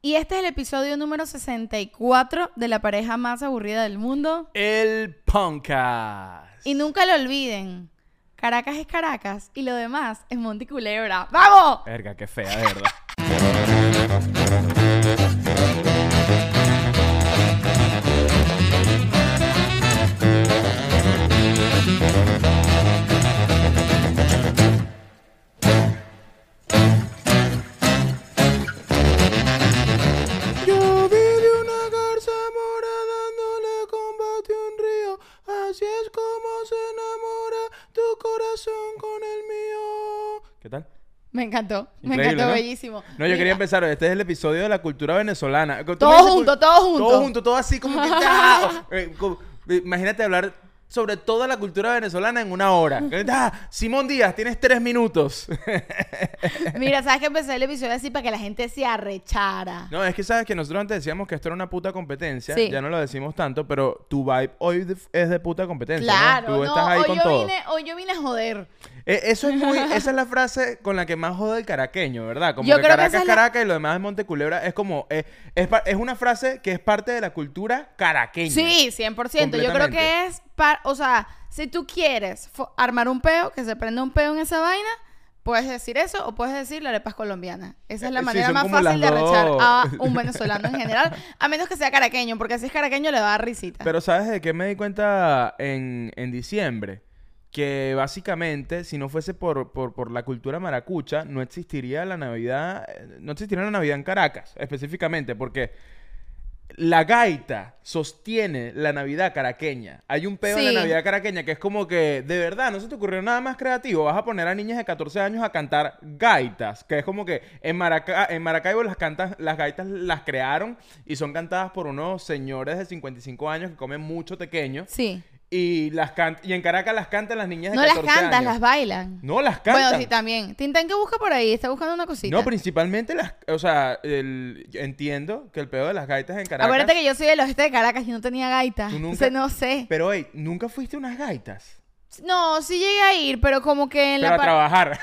Y este es el episodio número 64 de la pareja más aburrida del mundo. El Punkcast. Y nunca lo olviden. Caracas es Caracas y lo demás es Monte Culebra. ¡Vamos! Verga, qué fea, de verdad. Yo vi de una garza mora dándole combate a un río. Así es como se enamora tu corazón con el mío. ¿Qué tal? Me encantó. Increíble, me encantó, ¿no? bellísimo. No, yo quería empezar. Este es el episodio de la cultura venezolana. Todo junto, todo junto. Todo junto, todo así como que... Imagínate hablar sobre toda la cultura venezolana en una hora. Simón Díaz, tienes 3 minutos. Mira, ¿sabes que empecé el episodio así para que la gente se arrechara? No, es que sabes que nosotros antes decíamos que esto era una puta competencia. Sí. Ya no lo decimos tanto, pero tu vibe hoy es de puta competencia, Claro, ¿no? Tú no, estás ahí con todo. Hoy yo vine a joder. Eso es muy... Esa es la frase con la que más jode el caraqueño, ¿verdad? Como Yo que creo que Caracas esa es es la- Caracas y lo demás es Monteculebra. Es como... Es una frase que es parte de la cultura caraqueña. Sí, 100%. Yo creo que es... O sea, si tú quieres armar un peo, que se prenda un peo en esa vaina, puedes decir eso o puedes decir la arepa es colombiana. Esa es la Sí, manera son más como fácil de las arrechar dos. a un venezolano en general, a menos que sea caraqueño, porque si es caraqueño le va a dar risita. Pero ¿sabes de qué me di cuenta en diciembre? Que básicamente, si no fuese por la cultura maracucha, no existiría la Navidad en Caracas, específicamente, porque la gaita sostiene la Navidad caraqueña. Hay un peo en Sí. la Navidad caraqueña que es como que, de verdad, no se te ocurrió nada más creativo. Vas a poner a niñas de 14 años a cantar gaitas, que es como que en Maracaibo las gaitas las crearon y son cantadas por unos señores de 55 años que comen mucho tequeño. Sí. Y en Caracas las cantan las niñas de No las 14 cantas, años. las bailan. No, las cantan. Bueno, sí, también. Tintán, ¿qué busca por ahí? Está buscando una cosita. No, principalmente o sea, entiendo que el pedo de las gaitas en Caracas... Acuérdate que yo soy del oeste de Caracas y no tenía gaita. Tú nunca- Entonces no sé. Pero, hey, ¿nunca fuiste a unas gaitas? No, sí llegué a ir, pero como que en Pero la... a trabajar.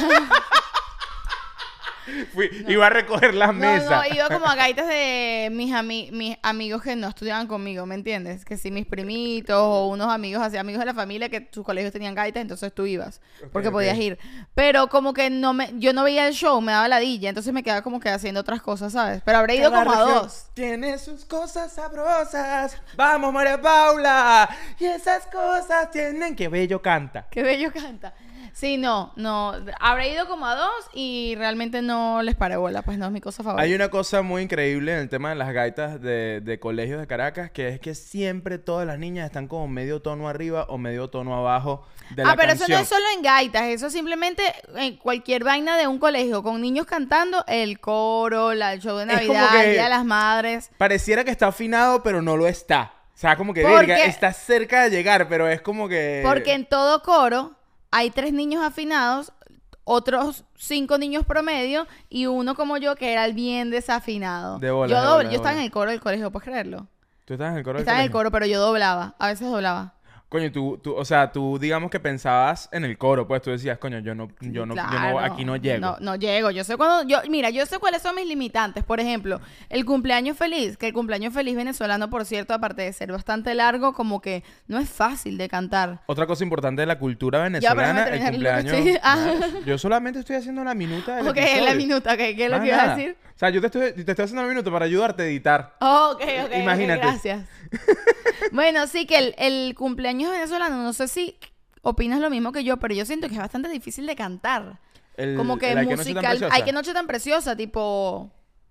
Iba a recoger las mesas. No, iba como a gaitas de mis amigos que no estudiaban conmigo, ¿me entiendes? Que sí, mis primitos o unos amigos, así amigos de la familia que sus colegios tenían gaitas, entonces tú ibas, porque ok. podías ir. Pero como que yo no veía el show, me daba ladilla, entonces me quedaba como que haciendo otras cosas, ¿sabes? Pero habré ido Cada como a región 2. tiene sus cosas sabrosas. Vamos, María Paula. Y esas cosas tienen... ¡Qué bello canta! Qué bello canta. Sí, no, habré ido como a 2 y realmente no les paré bola, pues no es mi cosa favorita. Hay una cosa muy increíble en el tema de las gaitas de colegios de Caracas, que es que siempre todas las niñas están como medio tono arriba o medio tono abajo de la pero canción. eso no es solo en gaitas, eso simplemente en cualquier vaina de un colegio con niños cantando, el coro, el show de Es como Navidad, que- el Día de las Madres. Pareciera que está afinado, pero no lo está. O sea, como que, Porque- verga, está cerca de llegar, pero es como que... Porque en todo coro hay 3 niños afinados, otros 5 niños promedio y uno como yo que era el bien desafinado. De bola, yo de bola, de estaba bola. en el coro del colegio, ¿puedes creerlo? ¿Tú estás en el coro del Estaba en el colegio? coro, pero yo doblaba, a veces doblaba. Coño, o sea, tú digamos que pensabas en el coro, pues tú decías, coño, yo no, Claro. aquí no llego. No llego. Yo sé cuáles son mis limitantes. Por ejemplo, el cumpleaños feliz, que el cumpleaños feliz venezolano, por cierto, aparte de ser bastante largo, como que no es fácil de cantar. Otra cosa importante de la cultura Ya, venezolana, pero el déjame terminar lo que cumpleaños... estoy- Nada, yo solamente estoy haciendo la minuta del Ok, episodio. la minuta, ok, ¿qué es lo Más que ibas a nada. decir? O sea, yo te estoy haciendo la minuta para ayudarte a editar. Oh, ok, Imagínate. gracias. Bueno, sí que el cumpleaños venezolano, no sé si opinas lo mismo que yo, pero yo siento que es bastante difícil de cantar. Como que Ay, qué noche tan musical, preciosa. hay que noche tan preciosa, tipo...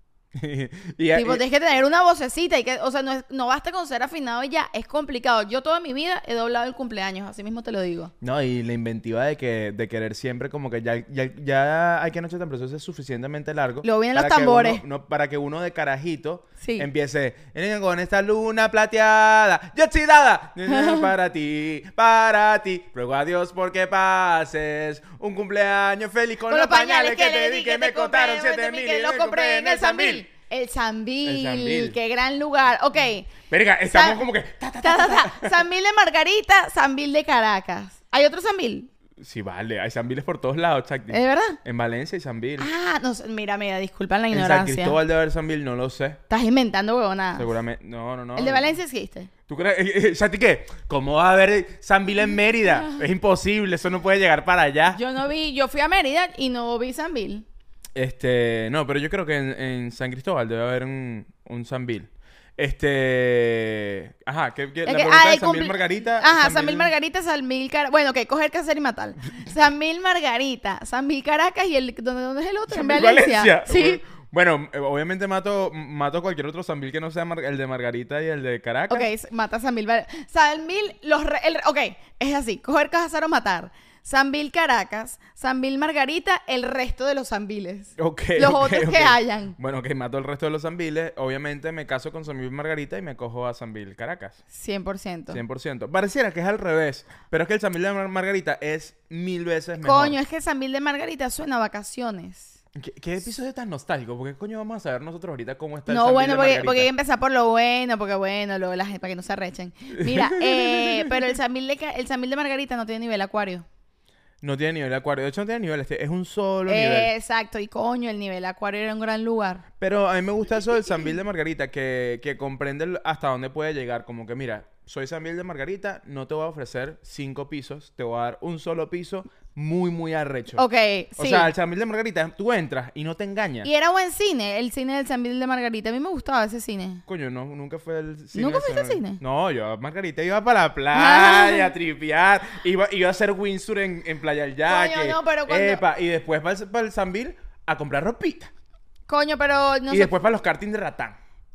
y, Tipo, tienes que tener una vocecita y que, o sea, no basta con ser afinado y ya, es complicado. Yo toda mi vida he doblado el cumpleaños, así mismo te lo digo. No, y la inventiva de querer siempre como que ya hay que noche tan preciosa es suficientemente largo. Luego vienen los para que tambores. para que uno de carajito Sí. empiece con esta luna plateada, yo dada para ti, ruego a Dios porque pases un cumpleaños feliz con los pañales que te di que me contaron 7,000 que lo compré en el Sambil. El El Sambil, Sambil. qué gran lugar. Ok. Verga, estamos Sa- como que... Sambil de Margarita, Sambil de Caracas. ¿Hay otro Sambil? Sí, vale. Hay sambiles por todos lados, Chakti. ¿Es verdad? En Valencia hay sambil. Ah, no sé, mira, disculpa la En San ignorancia. Cristóbal debe haber sambil, no lo sé. Estás inventando huevonadas. Seguramente. No. ¿El de Valencia existe? ¿Tú crees? ¿Chakti qué? ¿Cómo va a haber sambil en Mérida? Es imposible, eso no puede llegar para allá. Yo fui a Mérida y no vi Sambil. No, pero yo creo que en San Cristóbal debe haber un sambil. Ajá, la pregunta de Sambil Margarita. Ajá, Sambil Margarita, Sambil Caracas. Bueno, ok, coger, cazar y matar. Sambil Margarita, Sambil Caracas y ¿dónde es el otro? Sambil En Valencia. Valencia. Sí. Bueno, obviamente mato cualquier otro sambil que no sea el de Margarita y el de Caracas. Ok, mata Sambil. Sambil, ok, es así, coger, cazar o matar. Sambil Caracas, Sambil Margarita, el resto de los sambiles. Los otros que hayan. Bueno, ok, mato el resto de los sambiles. Obviamente me caso con Sambil Margarita y me cojo a Sambil Caracas. 100%. 100%. Pareciera que es al revés, pero es que el sambil de Margarita es 1000 veces mejor. Coño, es que el Sambil de Margarita suena a vacaciones. ¿Qué episodio tan nostálgico? ¿Por qué coño vamos a saber nosotros ahorita cómo está el No, sambil bueno, de porque Margarita? hay que empezar por lo bueno, porque bueno, para que no se arrechen. Mira, pero el Sambil de Margarita no tiene nivel acuario. No tiene nivel de acuario. De hecho, no tiene nivel. Es un solo nivel. Exacto. Y coño, el nivel acuario era un gran lugar. Pero a mí me gusta eso del sambil de Margarita, que comprende hasta dónde puede llegar. Como que, mira, soy sambil de Margarita, no te voy a ofrecer 5 pisos, te voy a dar un solo piso muy, muy arrecho. Ok, O sí. sea, el sambil de Margarita, tú entras y no te engañas. Y era buen cine, el cine del Sambil de Margarita. A mí me gustaba ese cine. Coño, no, nunca fue el cine. ¿Nunca ese, fuiste al ¿no? cine? No, yo a Margarita iba para la playa, a tripear. Iba a hacer windsurf en Playa del Yaque. Coño, no, pero cuando- Epa, y después para el sambil a comprar ropita. Coño, pero no Y sé. después para los karting de Ratán.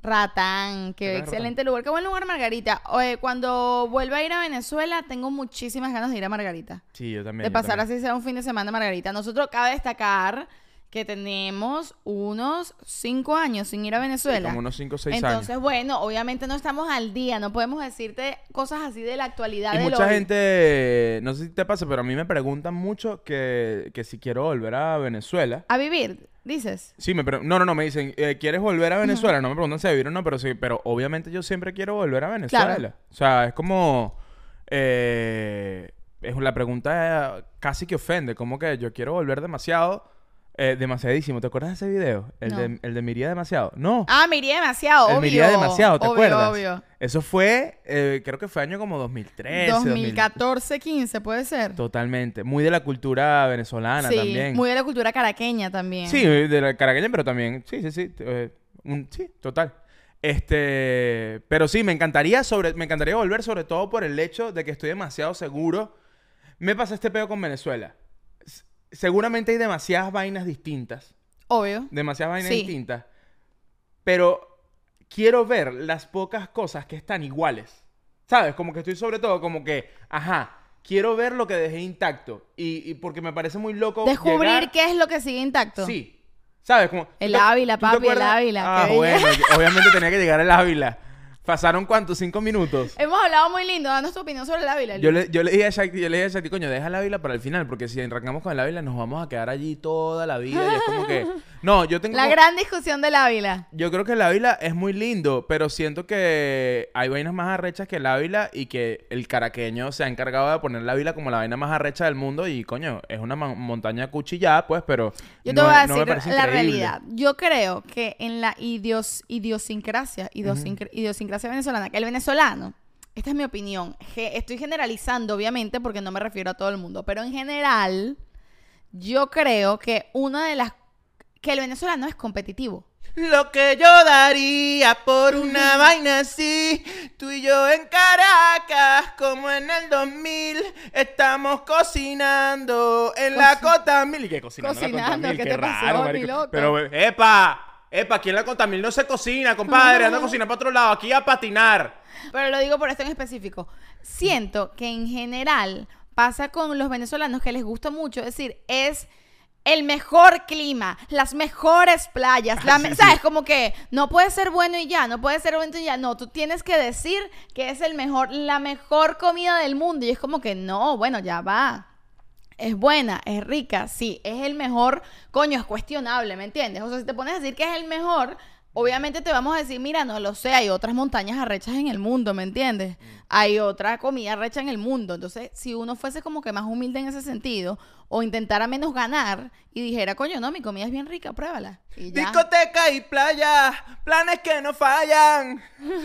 Ratán, qué ¿Verdad, excelente lugar. Qué buen lugar, Margarita. Oye, cuando vuelva a ir a Venezuela, tengo muchísimas ganas de ir a Margarita. Sí, yo también. De yo pasar también. así sea un fin de semana, Margarita. Nosotros cabe destacar que tenemos unos 5 años sin ir a Venezuela. Como unos 5 o 6 años. Entonces, bueno, obviamente no estamos al día, no podemos decirte cosas así de la actualidad Y del mucha hoy. gente, no sé si te pasa, pero a mí me preguntan mucho que si quiero volver a Venezuela. A vivir, dices. Sí, no, me dicen, ¿quieres volver a Venezuela? No me preguntan si a vivir o no, pero sí, pero obviamente yo siempre quiero volver a Venezuela. Claro. O sea, es como, es la pregunta casi que ofende, como que yo quiero volver demasiadísimo. ¿Te acuerdas de ese video? No. El de Miría demasiado. No. Ah, me iría demasiado, El obvio. Miría demasiado, ¿te Obvio, acuerdas? Obvio. Eso fue, creo que fue año como 2013. 2014, 15, puede ser. Totalmente. Muy de la cultura venezolana Sí, también. muy de la cultura caraqueña también. Sí, de la caraqueña, pero también. Sí. Sí, total. Pero sí, me encantaría volver, sobre todo por el hecho de que estoy demasiado seguro. Me pasa este pedo con Venezuela. Seguramente hay demasiadas vainas distintas. Obvio. Demasiadas vainas Sí. distintas. Pero quiero ver las pocas cosas que están iguales. ¿Sabes? Como que estoy sobre todo como que, quiero ver lo que dejé intacto. Y porque me parece muy loco Descubrir llegar- qué es lo que sigue intacto. Sí. ¿Sabes? Como, El ¿tú te- Ávila, tú te papi, el acuerdas? Ávila, Ah, qué bueno, obviamente tenía que llegar el Ávila. ¿Pasaron cuántos? 5 minutos. Hemos hablado muy lindo, danos tu opinión sobre el Ávila. Yo le dije a Shakti, coño, deja el Ávila para el final, porque si arrancamos con el Ávila nos vamos a quedar allí toda la vida. Y es como que... No, yo tengo... La gran discusión del Ávila. Yo creo que el Ávila es muy lindo, pero siento que hay vainas más arrechas que el Ávila y que el caraqueño se ha encargado de poner el Ávila como la vaina más arrecha del mundo y, coño, es una montaña cuchillada, pues, pero Yo te no, voy a no me decir parece la increíble. realidad. Yo creo que en la idiosincrasia venezolana, que el venezolano, esta es mi opinión, estoy generalizando obviamente porque no me refiero a todo el mundo, pero en general yo creo que que el venezolano es competitivo. Lo que yo daría por una vaina así, tú y yo en Caracas, como en el 2000, estamos cocinando en la Cota Mil. ¿Y qué cocinando? en la Cota Cocinando, Mil? ¿qué Qué te pasó, raro, mi marico. loco? Pero, ¡epa! Aquí en la Cota Mil no se cocina, compadre. Anda a cocinar para otro lado, aquí a patinar. Pero lo digo por esto en específico. Siento que en general pasa con los venezolanos que les gusta mucho, es decir, es el mejor clima, las mejores playas, Sí, ¿sabes? sí. Como que no puede ser bueno y ya, no puede ser bueno y ya, no, tú tienes que decir que es la mejor comida del mundo y es como que no, bueno, ya va. Es buena, es rica, sí, es el mejor, coño, es cuestionable, ¿me entiendes? O sea, si te pones a decir que es el mejor, Obviamente te vamos a decir, mira, no lo sé, hay otras montañas arrechas en el mundo, ¿me entiendes? Hay otra comida arrecha en el mundo. Entonces, si uno fuese como que más humilde en ese sentido, o intentara menos ganar, y dijera, coño, no, mi comida es bien rica, pruébala. Y ya. Discoteca y playa, planes que no fallan.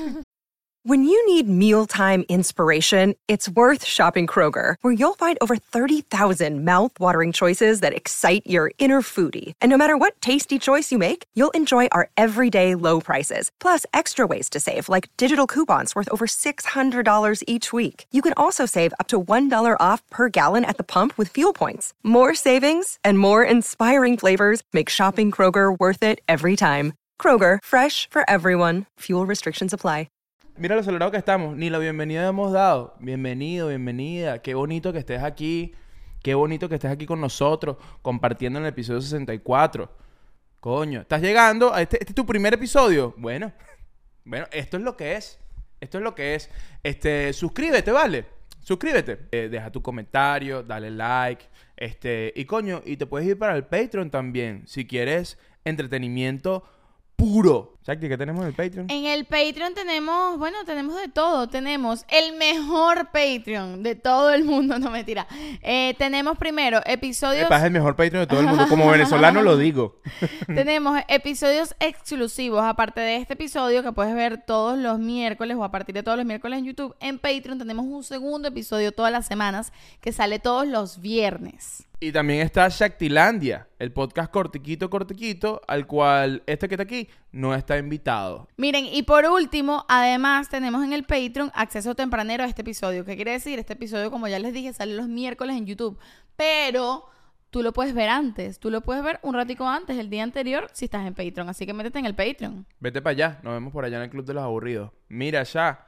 When you need mealtime inspiration, it's worth shopping Kroger, where you'll find over 30,000 mouth-watering choices that excite your inner foodie. And no matter what tasty choice you make, you'll enjoy our everyday low prices, plus extra ways to save, like digital coupons worth over $600 each week. You can also save up to $1 off per gallon at the pump with fuel points. More savings and more inspiring flavors make shopping Kroger worth it every time. Kroger, fresh for everyone. Fuel restrictions apply. Mira lo acelerado que estamos. Ni la bienvenida hemos dado. Bienvenido, bienvenida. Qué bonito que estés aquí. Qué bonito que estés aquí con nosotros, compartiendo en el episodio 64. Coño, ¿estás llegando a este es tu primer episodio? Bueno, esto es lo que es. Esto es lo que es. Suscríbete, ¿vale? Suscríbete. Deja tu comentario, dale like. Y coño, y te puedes ir para el Patreon también, si quieres entretenimiento puro. Shakti, ¿qué tenemos en el Patreon? En el Patreon tenemos de todo. Tenemos el mejor Patreon de todo el mundo. No, mentira. Tenemos primero episodios... Es el mejor Patreon de todo el mundo. Como venezolano lo digo. Tenemos episodios exclusivos. Aparte de este episodio que puedes ver todos los miércoles o a partir de todos los miércoles en YouTube. En Patreon tenemos un segundo episodio todas las semanas que sale todos los viernes. Y también está Shaktilandia, el podcast cortiquito, al cual que está aquí no está invitado. Miren, y por último, además tenemos en el Patreon acceso tempranero a este episodio. ¿Qué quiere decir? Este episodio, como ya les dije, sale los miércoles en YouTube. Pero tú lo puedes ver antes. Tú lo puedes ver un ratico antes, el día anterior, si estás en Patreon. Así que métete en el Patreon. Vete para allá. Nos vemos por allá en el Club de los Aburridos. Mira, ya...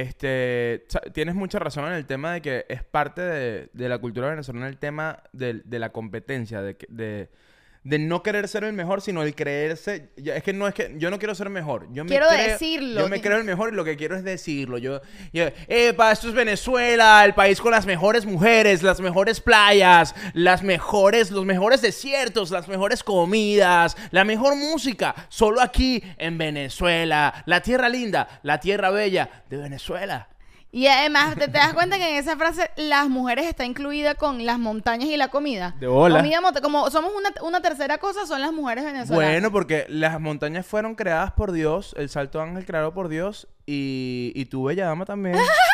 tienes mucha razón en el tema de que es parte de la cultura venezolana el tema de la competencia, de no querer ser el mejor, sino el creerse. Es que yo no quiero ser mejor. Decirlo. Yo me creo el mejor y lo que quiero es decirlo. Esto es Venezuela, el país con las mejores mujeres, las mejores playas, los mejores desiertos, las mejores comidas, la mejor música. Solo aquí en Venezuela, la tierra linda, la tierra bella de Venezuela. Y además, ¿te das cuenta que en esa frase las mujeres está incluida con las montañas y la comida? De bola. Como somos una tercera cosa, son las mujeres venezolanas. Bueno, porque las montañas fueron creadas por Dios, el Salto Ángel creado por Dios y tú, bella dama, también.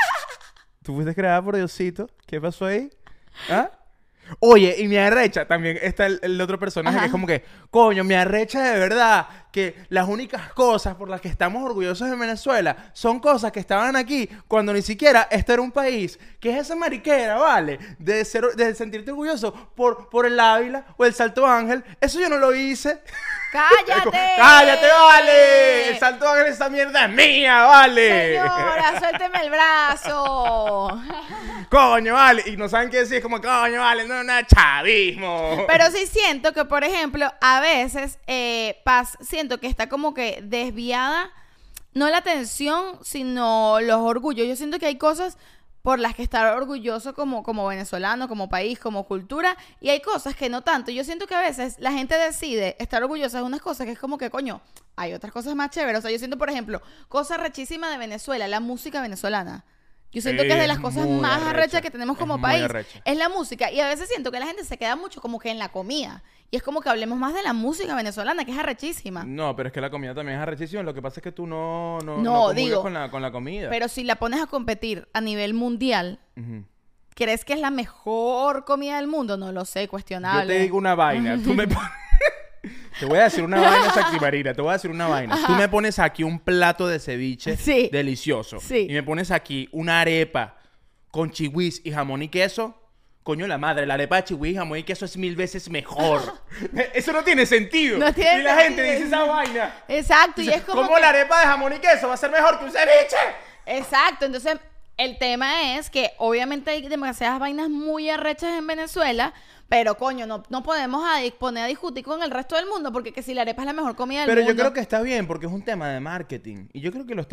Tú fuiste creada por Diosito. ¿Qué pasó ahí? ¿Ah? Oye, y me arrecha, también está el otro personaje. Ajá. Que es como que, coño, me arrecha de verdad que las únicas cosas por las que estamos orgullosos en Venezuela son cosas que estaban aquí cuando ni siquiera este era un país. ¿Qué es esa mariquera, vale? De sentirte orgulloso por el Ávila o el Salto Ángel. Eso yo no lo hice. ¡Cállate! ¡Cállate, vale! El Salto Ángel, esa mierda es mía, vale. Señora, suélteme el brazo. Coño, vale. Y no saben qué decir, es como, coño, vale, no, chavismo. Pero sí siento que, por ejemplo, a veces siento que está como que desviada, no la atención, sino los orgullos. Yo siento que hay cosas por las que estar orgulloso como venezolano, como país, como cultura, y hay cosas que no tanto. Yo siento que a veces la gente decide estar orgullosa de unas cosas que es como que, coño, hay otras cosas más chéveres. O sea, yo siento, por ejemplo, cosa rechísima de Venezuela, la música venezolana. Yo siento que es de las cosas más arrechas que tenemos como país. Es la música. Y a veces siento que la gente se queda mucho como que en la comida. Y es como que hablemos más de la música venezolana, que es arrechísima. No, pero es que la comida también es arrechísima. Lo que pasa es que tú no comulgas con la comida. Pero si la pones a competir a nivel mundial, ¿crees que es la mejor comida del mundo? No lo sé, cuestionable. Yo te digo una vaina. Tú me pones... Te voy a decir una vaina, Shakti Marina. Te voy a decir una vaina. Ajá. Tú me pones aquí un plato de ceviche delicioso. Sí. Y me pones aquí una arepa con chihuis y jamón y queso. Coño, la madre, la arepa de chihuis y jamón y queso es 1000 veces mejor. Eso no tiene sentido. No tiene y la gente dice esa vaina. Exacto. Entonces, y es como ¿cómo la arepa de jamón y queso va a ser mejor que un ceviche? Exacto. Entonces, el tema es que obviamente hay demasiadas vainas muy arrechas en Venezuela. Pero, coño, no podemos poner a discutir con el resto del mundo porque que si la arepa es la mejor comida del mundo. Pero yo creo que está bien porque es un tema de marketing. Y yo creo que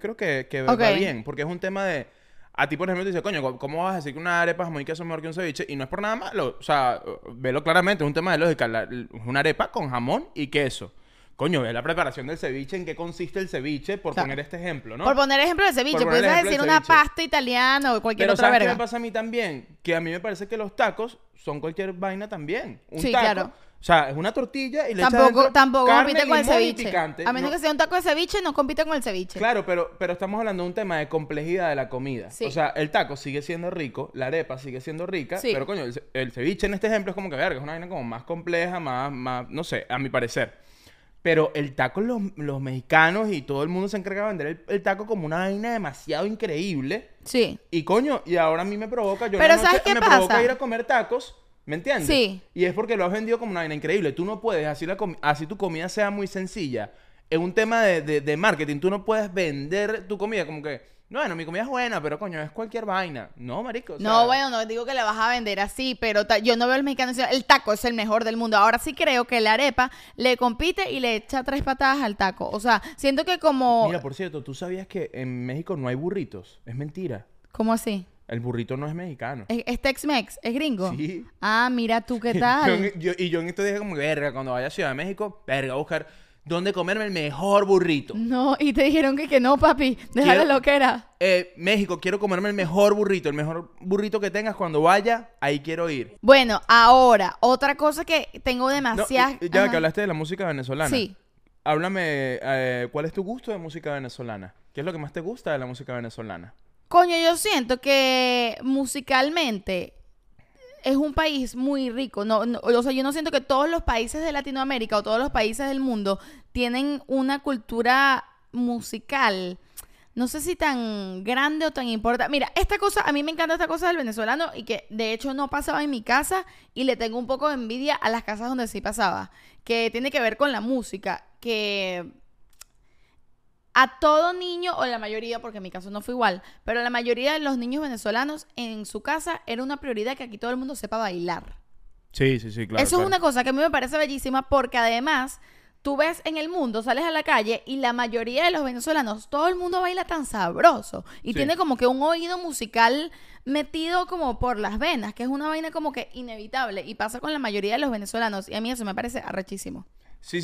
va bien. Porque es un tema de... A ti, por ejemplo, te dice, coño, ¿cómo vas a decir que una arepa jamón y queso es mejor que un ceviche? Y no es por nada malo. O sea, velo claramente, es un tema de lógica. Es una arepa con jamón y queso. Coño, ve la preparación del ceviche, en qué consiste el ceviche, por Claro. poner este ejemplo, ¿no? Por poner ejemplo de ceviche, Por poner puedes ejemplo decir del una ceviche. pasta italiana o cualquier Pero otra ¿sabes qué me verga. pasa a mí también? Que a mí me parece que los tacos son cualquier vaina también. Un Sí, taco, claro. o sea, es una tortilla y le echas Tampoco dentro carne, compite con el limón y ceviche. picante. A menos No- que sea un taco de ceviche, no compite con el ceviche. Claro, pero estamos hablando de un tema de complejidad de la comida. Sí. O sea, el taco sigue siendo rico, la arepa sigue siendo rica, Sí. pero coño, el ceviche en este ejemplo es como que, verga, es una vaina como más compleja, más, no sé, a mi parecer. Pero el taco, los mexicanos y todo el mundo se encarga de vender el taco como una vaina demasiado increíble. Sí. Y coño, y ahora a mí me provoca, yo en Pero la noche ¿sabes qué me pasa? provoca ir a comer tacos, ¿me entiendes? Sí. Y es porque lo has vendido como una vaina increíble. Tú no puedes, así tu comida sea muy sencilla. Es un tema de marketing. Tú no puedes vender tu comida como que, no, bueno, mi comida es buena, pero coño, es cualquier vaina. No, marico. O sea, No, bueno, no digo que la vas a vender así, pero yo no veo al mexicano diciendo, el taco es el mejor del mundo. Ahora sí creo que la arepa le compite y le echa 3 patadas al taco. O sea, siento que como... Mira, por cierto, ¿tú sabías que en México no hay burritos? Es mentira. ¿Cómo así? El burrito no es mexicano. ¿Es Tex-Mex? ¿Es gringo? Sí. Ah, mira tú qué tal. Yo en esto dije como, verga, cuando vaya a Ciudad de México, verga, a buscar dónde comerme el mejor burrito. No, y te dijeron que no, papi. Déjale Quiero- lo que era. México, quiero comerme el mejor burrito que tengas cuando vaya, ahí quiero ir. Bueno, ahora, otra cosa que tengo No, demasiadas... y ya Ajá. que hablaste de la música venezolana. Sí. Háblame, ¿cuál es tu gusto de música venezolana? ¿Qué es lo que más te gusta de la música venezolana? Coño, yo siento que musicalmente es un país muy rico. O sea, yo no siento que todos los países de Latinoamérica o todos los países del mundo tienen una cultura musical. No sé si tan grande o tan importante. Mira, esta cosa, a mí me encanta esta cosa del venezolano y que de hecho no pasaba en mi casa y le tengo un poco de envidia a las casas donde sí pasaba. Que tiene que ver con la música. Que a todo niño, o la mayoría, porque en mi caso no fue igual, pero la mayoría de los niños venezolanos en su casa era una prioridad que aquí todo el mundo sepa bailar. Sí, claro. Eso es una cosa que a mí me parece bellísima porque además tú ves en el mundo, sales a la calle y la mayoría de los venezolanos, todo el mundo baila tan sabroso y Sí. tiene como que un oído musical metido como por las venas, que es una vaina como que inevitable y pasa con la mayoría de los venezolanos y a mí eso me parece arrechísimo. Sí.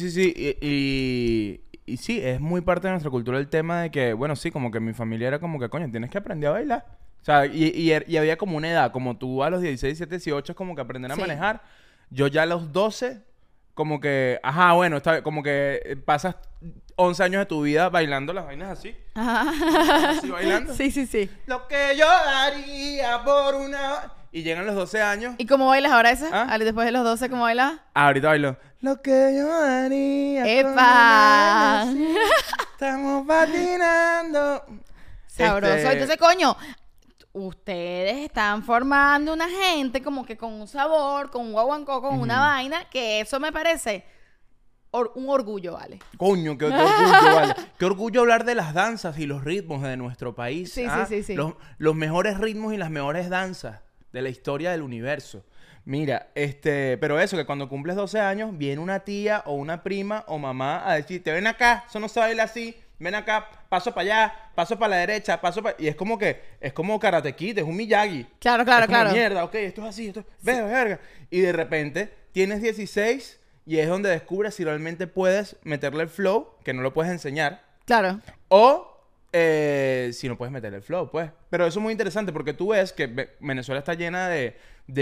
Y sí, es muy parte de nuestra cultura el tema de que, bueno, sí, como que mi familia era como que, coño, tienes que aprender a bailar. O sea, y había como una edad, como tú a los 16, 17, 18 es como que aprender a Sí. manejar. Yo ya a los 12, como que, ajá, bueno, como que pasas 11 años de tu vida bailando las vainas así. Así bailando. Sí, sí, sí. Lo que yo daría por una... Y llegan los 12 años. ¿Y cómo bailas ahora esa? ¿Ah? Después de los 12, ¿cómo bailas? Ahorita bailo. Lo que yo daría. ¡Epa! por una vez, estamos patinando. Sabroso. Este, Entonces, coño, ustedes están formando una gente como que con un sabor, con un guaguancó, con una vaina, que eso me parece un orgullo, ¿vale? Coño, qué orgullo, vale. Qué orgullo hablar de las danzas y los ritmos de nuestro país. Sí, ¿ah? sí. Los mejores ritmos y las mejores danzas de la historia del universo. Mira, pero eso, que cuando cumples 12 años, viene una tía o una prima o mamá a decirte, ven acá, eso no se baila así, ven acá, paso para allá, paso para la derecha, paso para... Y es como Karate Kid, es un Miyagi. Claro, Es como, claro. mierda, ok, esto es así, verga. Y de repente tienes 16 y es donde descubres si realmente puedes meterle el flow, que no lo puedes enseñar, Claro. o si no puedes meterle el flow, pues. Pero eso es muy interesante porque tú ves que Venezuela está llena de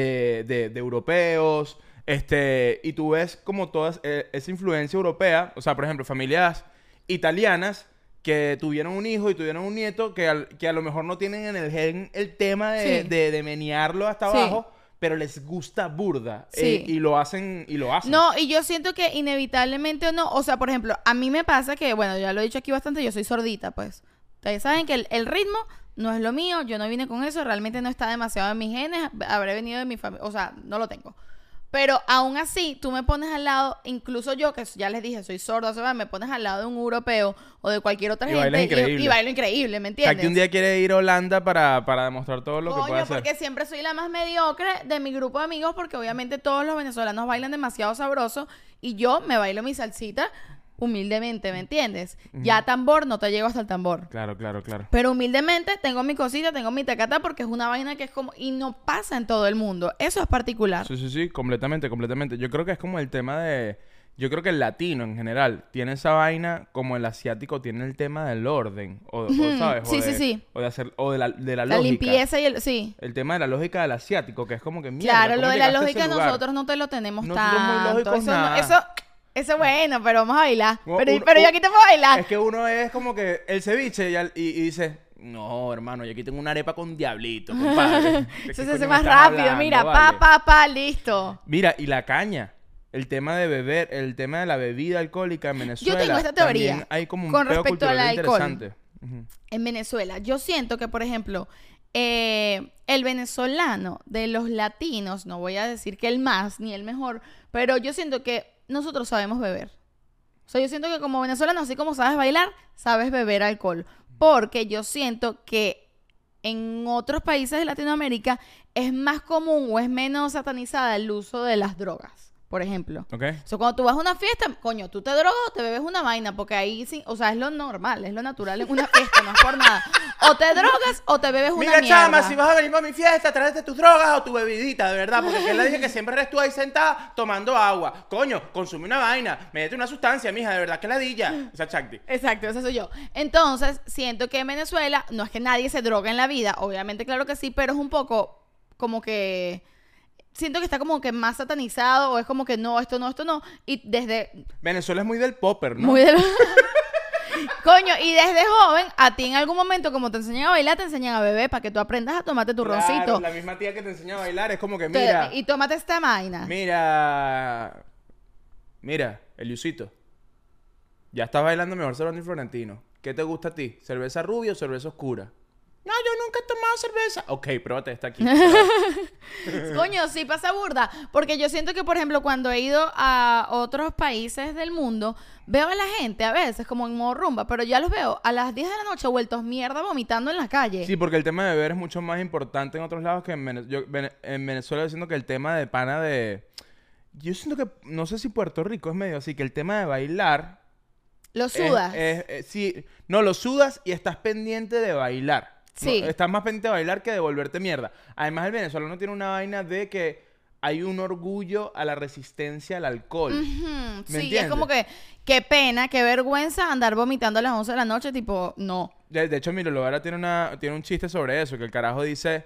europeos, y tú ves como toda esa influencia europea, o sea, por ejemplo, familias italianas que tuvieron un hijo y tuvieron un nieto que a lo mejor no tienen en el gen el tema Sí. de menearlo hasta Sí. abajo, pero les gusta burda. Sí. Y lo hacen. No, y yo siento que inevitablemente o no, o sea, por ejemplo, a mí me pasa que, bueno, ya lo he dicho aquí bastante, yo soy sordita, pues. Ustedes saben que el ritmo no es lo mío, yo no vine con eso, realmente no está demasiado en mis genes, habré venido de mi familia, o sea, no lo tengo. Pero aún así, tú me pones al lado, incluso yo, que ya les dije, soy sorda, o sea, me pones al lado de un europeo o de cualquier otra Y bailas gente increíble. y bailo increíble, ¿me O sea, entiendes? que un día quiere ir a Holanda para demostrar todo lo que puede Coño, hacer. porque siempre soy la más mediocre de mi grupo de amigos porque obviamente todos los venezolanos bailan demasiado sabroso y yo me bailo mi salsita humildemente, ¿me entiendes? Ya tambor, no te llego hasta el tambor. Claro. Pero humildemente tengo mi cosita, tengo mi tacata porque es una vaina que es como... Y no pasa en todo el mundo. Eso es particular. Sí, completamente. Yo creo que es como el tema de Yo creo que el latino en general tiene esa vaina como el asiático tiene el tema del orden. O ¿sabes? Sí, sí. O de hacer, o de la La lógica. limpieza y el... Sí. El tema de la lógica del asiático, que es como que mierda. Claro, ¿cómo lo de la llegaste a lógica ese lugar? nosotros no te lo tenemos Nosotros muy tanto. lógicos Eso, nada. eso es bueno, pero vamos a bailar. No, Pero yo aquí te puedo bailar. Es que uno es como que el ceviche y dice, no, hermano, yo aquí tengo una arepa con diablito, compadre. ¿De qué Eso se coño hace me más estás rápido. hablando, Mira, vale? listo. Mira, y la caña. El tema de beber, el tema de la bebida alcohólica en Venezuela. Yo tengo esta teoría también hay como un con peo respecto al cultural alcohol. interesante. Ujú. En Venezuela, yo siento que, por ejemplo, el venezolano de los latinos, no voy a decir que el más ni el mejor, pero yo siento que nosotros sabemos beber. O sea, yo siento que como venezolano, así como sabes bailar, sabes beber alcohol. Porque yo siento que en otros países de Latinoamérica es más común o es menos satanizada el uso de las drogas, por ejemplo. ¿Ok? O sea, cuando tú vas a una fiesta, coño, tú te drogas o te bebes una vaina, porque ahí sí, o sea, es lo normal, es lo natural en una fiesta, no es por nada. O te drogas o te bebes una Mira, mierda. chama, si vas a venir para mi fiesta, tráete tus drogas o tu bebidita, de verdad. Porque que le dije que siempre eres tú ahí sentada tomando agua. Coño, consume una vaina, métete una sustancia, mija, de verdad, que ladilla. Esa Chakti. Exacto, esa soy yo. Entonces, siento que en Venezuela no es que nadie se droga en la vida, obviamente claro que sí, pero es un poco como que siento que está como que más satanizado o es como que no, esto no, y desde Venezuela es muy del popper, ¿no? muy de coño, y desde joven a ti en algún momento como te enseñan a bailar, te enseñan a beber para que tú aprendas a tomarte tu Claro, roncito. la misma tía que te enseña a bailar es como que, Te- mira, y tómate esta vaina. mira, Eliusito. Ya estás bailando mejor Serrano y Florentino. ¿Qué te gusta a ti? ¿Cerveza rubia o cerveza oscura? No, yo nunca he tomado cerveza. Ok, pruébate esta aquí. Coño, sí pasa burda. Porque yo siento que, por ejemplo, cuando he ido a otros países del mundo, veo a la gente a veces como en modo rumba, pero ya los veo a las 10 de la noche vueltos mierda vomitando en la calle. Sí, porque el tema de beber es mucho más importante en otros lados que en Venezuela. En Venezuela yo siento que el tema de pana de... Yo siento que, no sé si Puerto Rico es medio así, que el tema de bailar... Lo sudas. Sí, no, lo sudas y estás pendiente de bailar. Sí. No, estás más pendiente de bailar que de volverte mierda. Además, el venezolano tiene una vaina de que hay un orgullo a la resistencia al alcohol. Ujú, ¿Me sí, entiendes? es como que qué pena, qué vergüenza andar vomitando a las 11 de la noche, tipo, no. De hecho, Emilio Lovera tiene un chiste sobre eso, que el carajo dice,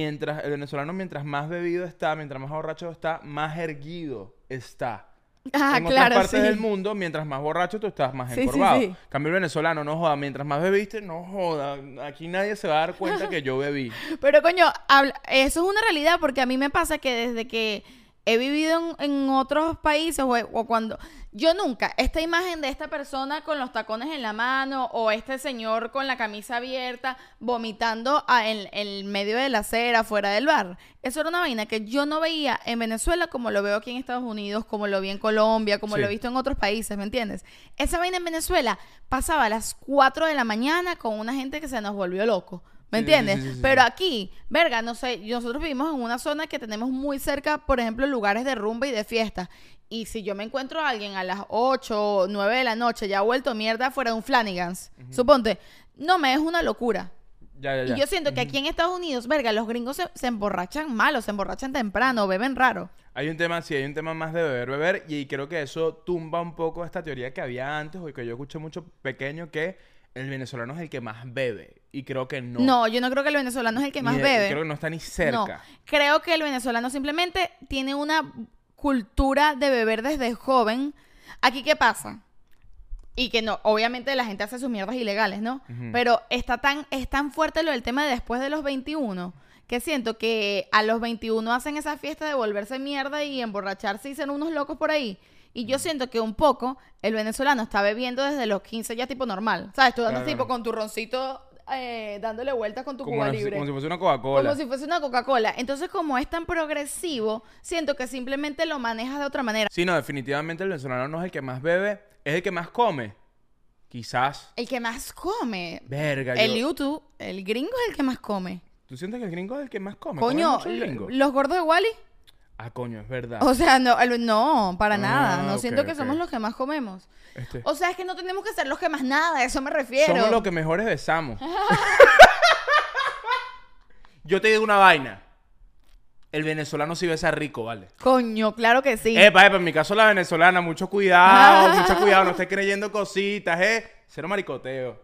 el venezolano mientras más bebido está, mientras más borracho está, más erguido está. Ah, En claro, otras partes sí. del mundo, mientras más borracho tú estás más Sí, encorvado. sí. Cambio el venezolano, no joda, mientras más bebiste, no joda. Aquí nadie se va a dar cuenta que yo bebí. Pero coño, eso es una realidad porque a mí me pasa que desde que he vivido en otros países o cuando... Yo nunca, esta imagen de esta persona con los tacones en la mano o este señor con la camisa abierta vomitando en medio de la acera, fuera del bar. Eso era una vaina que yo no veía en Venezuela como lo veo aquí en Estados Unidos, como lo vi en Colombia, como Sí. lo he visto en otros países, ¿me entiendes? Esa vaina en Venezuela pasaba a las 4 de la mañana con una gente que se nos volvió loco. ¿Me Sí, entiendes? sí, sí, sí, Pero sí. aquí, verga, no sé, nosotros vivimos en una zona que tenemos muy cerca, por ejemplo, lugares de rumba y de fiesta. Y si yo me encuentro a alguien a las 8 o 9 de la noche ya vuelto mierda fuera de un Flanagan's, suponte, no me es una locura. Ya. Y yo siento que aquí en Estados Unidos, verga, los gringos se emborrachan mal o se emborrachan temprano, beben raro. Hay un tema más de beber, y creo que eso tumba un poco esta teoría que había antes, o que yo escuché mucho pequeño, que el venezolano es el que más bebe. Y creo que no. No, yo no creo que el venezolano es el que más bebe. Creo que no está ni cerca. No, creo que el venezolano simplemente tiene una cultura de beber desde joven. Aquí, ¿qué pasa? Y que no, obviamente la gente hace sus mierdas ilegales, ¿no? Ujú. Pero es tan fuerte lo del tema de después de los 21, que siento que a los 21 hacen esa fiesta de volverse mierda y emborracharse y ser unos locos por ahí. Y yo siento que un poco el venezolano está bebiendo desde los 15 ya tipo normal. ¿Sabes? Tú andas Claro. tipo con tu roncito dándole vueltas con tu Como, Cuba si- Libre. como si fuese una Coca-Cola. Como si fuese una Coca-Cola. Entonces, como es tan progresivo, siento que simplemente lo manejas de otra manera. Sí, no, definitivamente el venezolano no es el que más bebe, es el que más come. Quizás. El que más come. Verga, El yo... YouTube, el gringo es el que más come. ¿Tú sientes que el gringo es el que más come? Coño, ¿Come mucho el gringo? los gordos de Wally. Ah, coño, es verdad. O sea, no, para Ah, nada. No ok, siento que ok. somos los que más comemos. Este, O sea, es que no tenemos que ser los que más nada, a eso me refiero. somos los que mejores besamos. Yo te digo una vaina. el venezolano sí besa rico, ¿vale? Coño, claro que sí. Epa, en mi caso la venezolana, mucho cuidado, no estés creyendo cositas, cero maricoteo.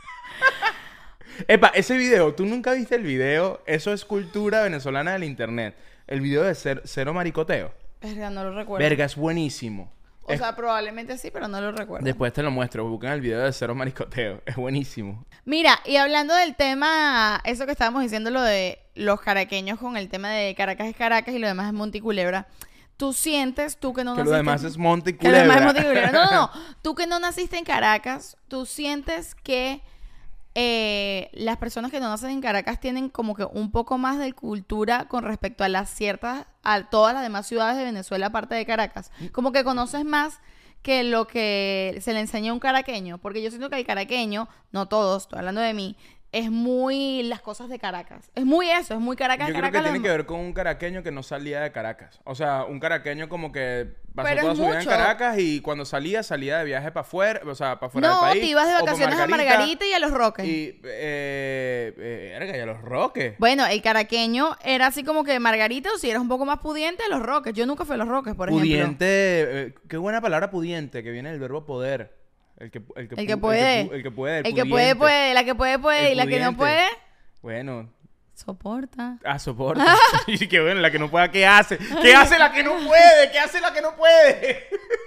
Epa, ese video, ¿tú nunca viste el video? Eso es cultura venezolana del internet. El video de cero maricoteo. Verga, no lo recuerdo. Verga, es buenísimo. O sea, probablemente sí, pero no lo recuerdo. Después te lo muestro, busquen el video de cero maricoteo. Es buenísimo. Mira, y hablando del tema, eso que estábamos diciendo, lo de los caraqueños con el tema de Caracas es Caracas y lo demás es Monticulebra. ¿Tú sientes, tú que no Que naciste... lo demás es Monte y Que lo demás es Culebra. Monticulebra. No. Tú que no naciste en Caracas, ¿tú sientes que las personas que no nacen en Caracas tienen como que un poco más de cultura con respecto a todas las demás ciudades de Venezuela aparte de Caracas? Como que conoces más que lo que se le enseña a un caraqueño, porque yo siento que el caraqueño, no todos, estoy hablando de mí, es muy las cosas de Caracas. Es muy eso, es muy Caracas, Yo creo Caracas. que tiene que ver con un caraqueño que no salía de Caracas. O sea, un caraqueño como que pasó Pero toda es su vida en mucho. Caracas y cuando salía de viaje para afuera, o sea, para afuera del No, país. te ibas de o pa' vacaciones a Margarita y a Los Roques. Y, verga, y a Los Roques. Bueno, el caraqueño era así como que Margarita, o si eras un poco más pudiente, Los Roques. Yo nunca fui a Los Roques, por ejemplo. Pudiente, qué buena palabra pudiente, que viene del verbo poder. El que puede. El que puede, pudiente. puede. La que puede. El Y la que no pudiente. puede, Bueno, soporta. soporta. Y que bueno, la que no pueda, ¿qué hace? ¿Qué hace la que no puede? ¿Qué hace la que no puede?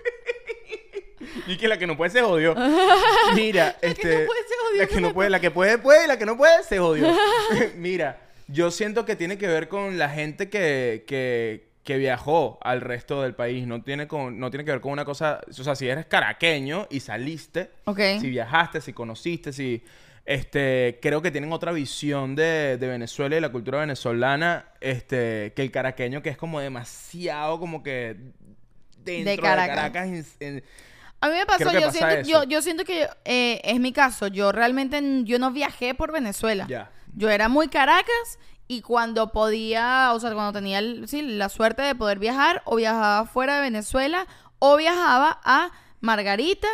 Y que la que no puede se jodió. Mira, La que no puede se jodió. La que no puede, la que puede, y la que no puede se jodió. Mira, yo siento que tiene que ver con la gente que viajó al resto del país. No tiene que ver con una cosa. O sea, si eres caraqueño y saliste, Ok. si viajaste, si conociste, si. Creo que tienen otra visión de Venezuela y la cultura venezolana, que el caraqueño, que es como demasiado como que dentro de Caracas. A mí me pasó, Creo que pasa eso. yo siento que es mi caso. Yo realmente yo no viajé por Venezuela. Ya. Yo era muy Caracas y cuando podía, o sea, cuando tenía la suerte de poder viajar, o viajaba fuera de Venezuela o viajaba a Margarita.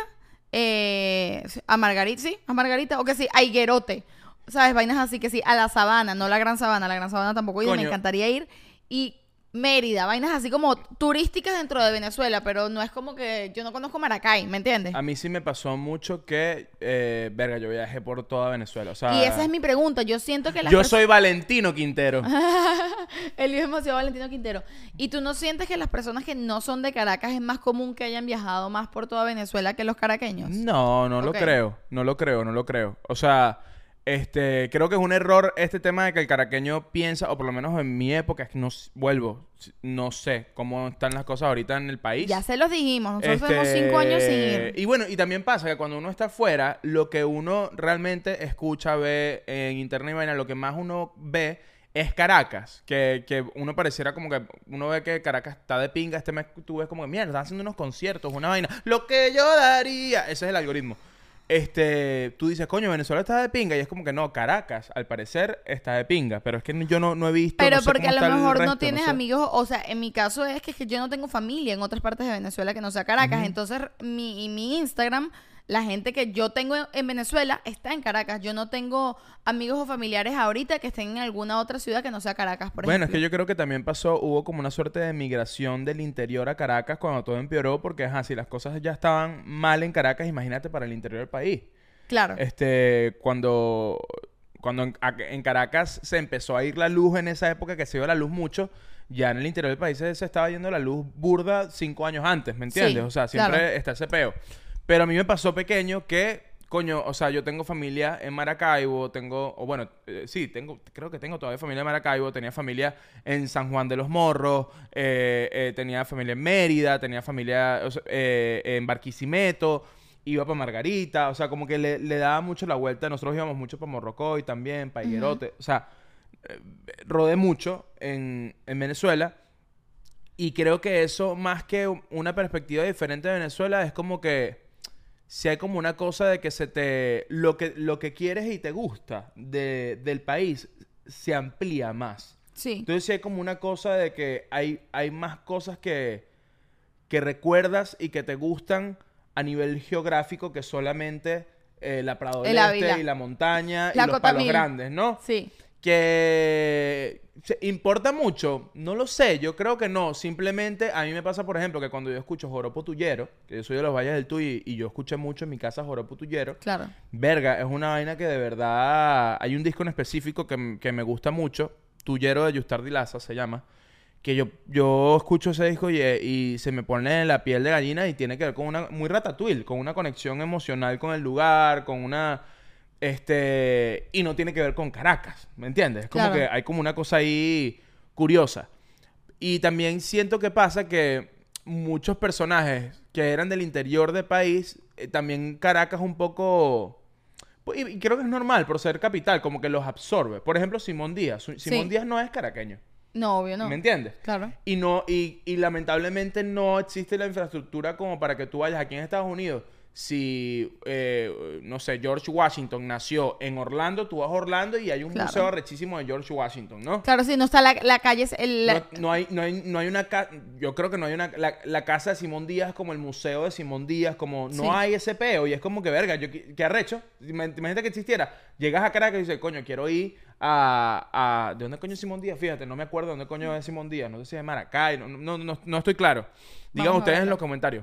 A Margarita, o que sí, a Higuerote, ¿sabes? Vainas así que sí, a la Sabana, no la Gran Sabana tampoco, y me Coño. encantaría ir, y Mérida, vainas así como turísticas dentro de Venezuela, pero no es como que yo no conozco Maracay, ¿me entiendes? A mí sí me pasó mucho que, verga, yo viajé por toda Venezuela. O sea, Y esa es mi pregunta, yo siento que yo soy Valentino Quintero. El hijo demasiado Valentino Quintero. ¿Y tú no sientes que las personas que no son de Caracas es más común que hayan viajado más por toda Venezuela que los caraqueños? No lo Ok. creo. No lo creo. O sea, creo que es un error este tema de que el caraqueño piensa, o por lo menos en mi época, es que no sé cómo están las cosas ahorita en el país. Ya se los dijimos, nosotros tenemos 5 años sin ir. Y bueno, y también pasa que cuando uno está afuera, lo que uno realmente escucha, ve en internet y vaina, lo que más uno ve es Caracas. Que uno pareciera como que uno ve que Caracas está de pinga. Este mes tú ves como que, mierda, están haciendo unos conciertos, una vaina. Lo que yo daría. Ese es el algoritmo. Tú dices, coño, Venezuela está de pinga. Y es como que no, Caracas, al parecer, está de pinga. Pero es que yo no he visto. Pero no sé porque cómo a lo está el mejor no resto, tienes sé. amigos, o sea, en mi caso es que yo no tengo familia en otras partes de Venezuela que no sea Caracas. Ujú. Entonces, mi Instagram, la gente que yo tengo en Venezuela está en Caracas. Yo no tengo amigos o familiares ahorita que estén en alguna otra ciudad que no sea Caracas, por Bueno, es ejemplo. que yo creo que también hubo como una suerte de migración del interior a Caracas cuando todo empeoró, porque si las cosas ya estaban mal en Caracas, imagínate para el interior del país. Claro. Cuando en Caracas se empezó a ir la luz en esa época, que se iba la luz mucho, ya en el interior del país se estaba yendo la luz burda 5 años antes, ¿me entiendes? Sí, O sea, siempre claro. está ese peo. Pero a mí me pasó pequeño que, coño, o sea, yo tengo familia en Maracaibo, creo que tengo todavía familia en Maracaibo, tenía familia en San Juan de los Morros, tenía familia en Mérida, tenía familia en Barquisimeto, iba para Margarita, o sea, como que le daba mucho la vuelta. Nosotros íbamos mucho para Morrocoy también, para Higuerote, o sea, rodé mucho en Venezuela. Y creo que eso, más que una perspectiva diferente de Venezuela, es como que si hay como una cosa de que lo que quieres y te gusta del país se amplía más. Sí. Entonces sí hay como una cosa de que hay más cosas que recuerdas y que te gustan a nivel geográfico que solamente la Prado del El Este Ávila. y la montaña La y los Cota palos Mil. grandes, ¿no? Sí. Que ¿Importa mucho? No lo sé, yo creo que no. Simplemente a mí me pasa, por ejemplo, que cuando yo escucho Joropo Tullero, que yo soy de los Valles del Tuy y yo escuché mucho en mi casa Joropo Tullero, Claro. verga, es una vaina que de verdad... Hay un disco en específico que me gusta mucho, Tullero de Yustar Dilaza se llama, que yo escucho ese disco y se me pone la piel de gallina y tiene que ver con una... Muy Ratatouille, con una conexión emocional con el lugar, con una... y no tiene que ver con Caracas, ¿me entiendes? Es como Claro. que hay como una cosa ahí curiosa. Y también siento que pasa que muchos personajes que eran del interior del país, también Caracas un poco... Y creo que es normal por ser capital, como que los absorbe. Por ejemplo, Simón Díaz. Simón Sí. Díaz no es caraqueño. No, obvio no. ¿Me entiendes? Claro. Y lamentablemente no existe la infraestructura como para que tú vayas aquí en Estados Unidos. Si, no sé, George Washington nació en Orlando, tú vas a Orlando y hay un Claro. museo arrechísimo de George Washington, ¿no? Claro, sí, no está la calle... No hay una casa, yo creo que no hay una, la casa de Simón Díaz como el museo de Simón Díaz, como no Sí. hay ese peo y es como que verga, ¿qué arrecho? Imagínate que existiera, llegas a Caracas y dices, coño, quiero ir ¿de dónde coño es Simón Díaz? Fíjate, no me acuerdo de dónde coño es Simón Díaz, no sé si es de Maracay, no estoy claro. Digan Vamos a ustedes en verlo. los comentarios.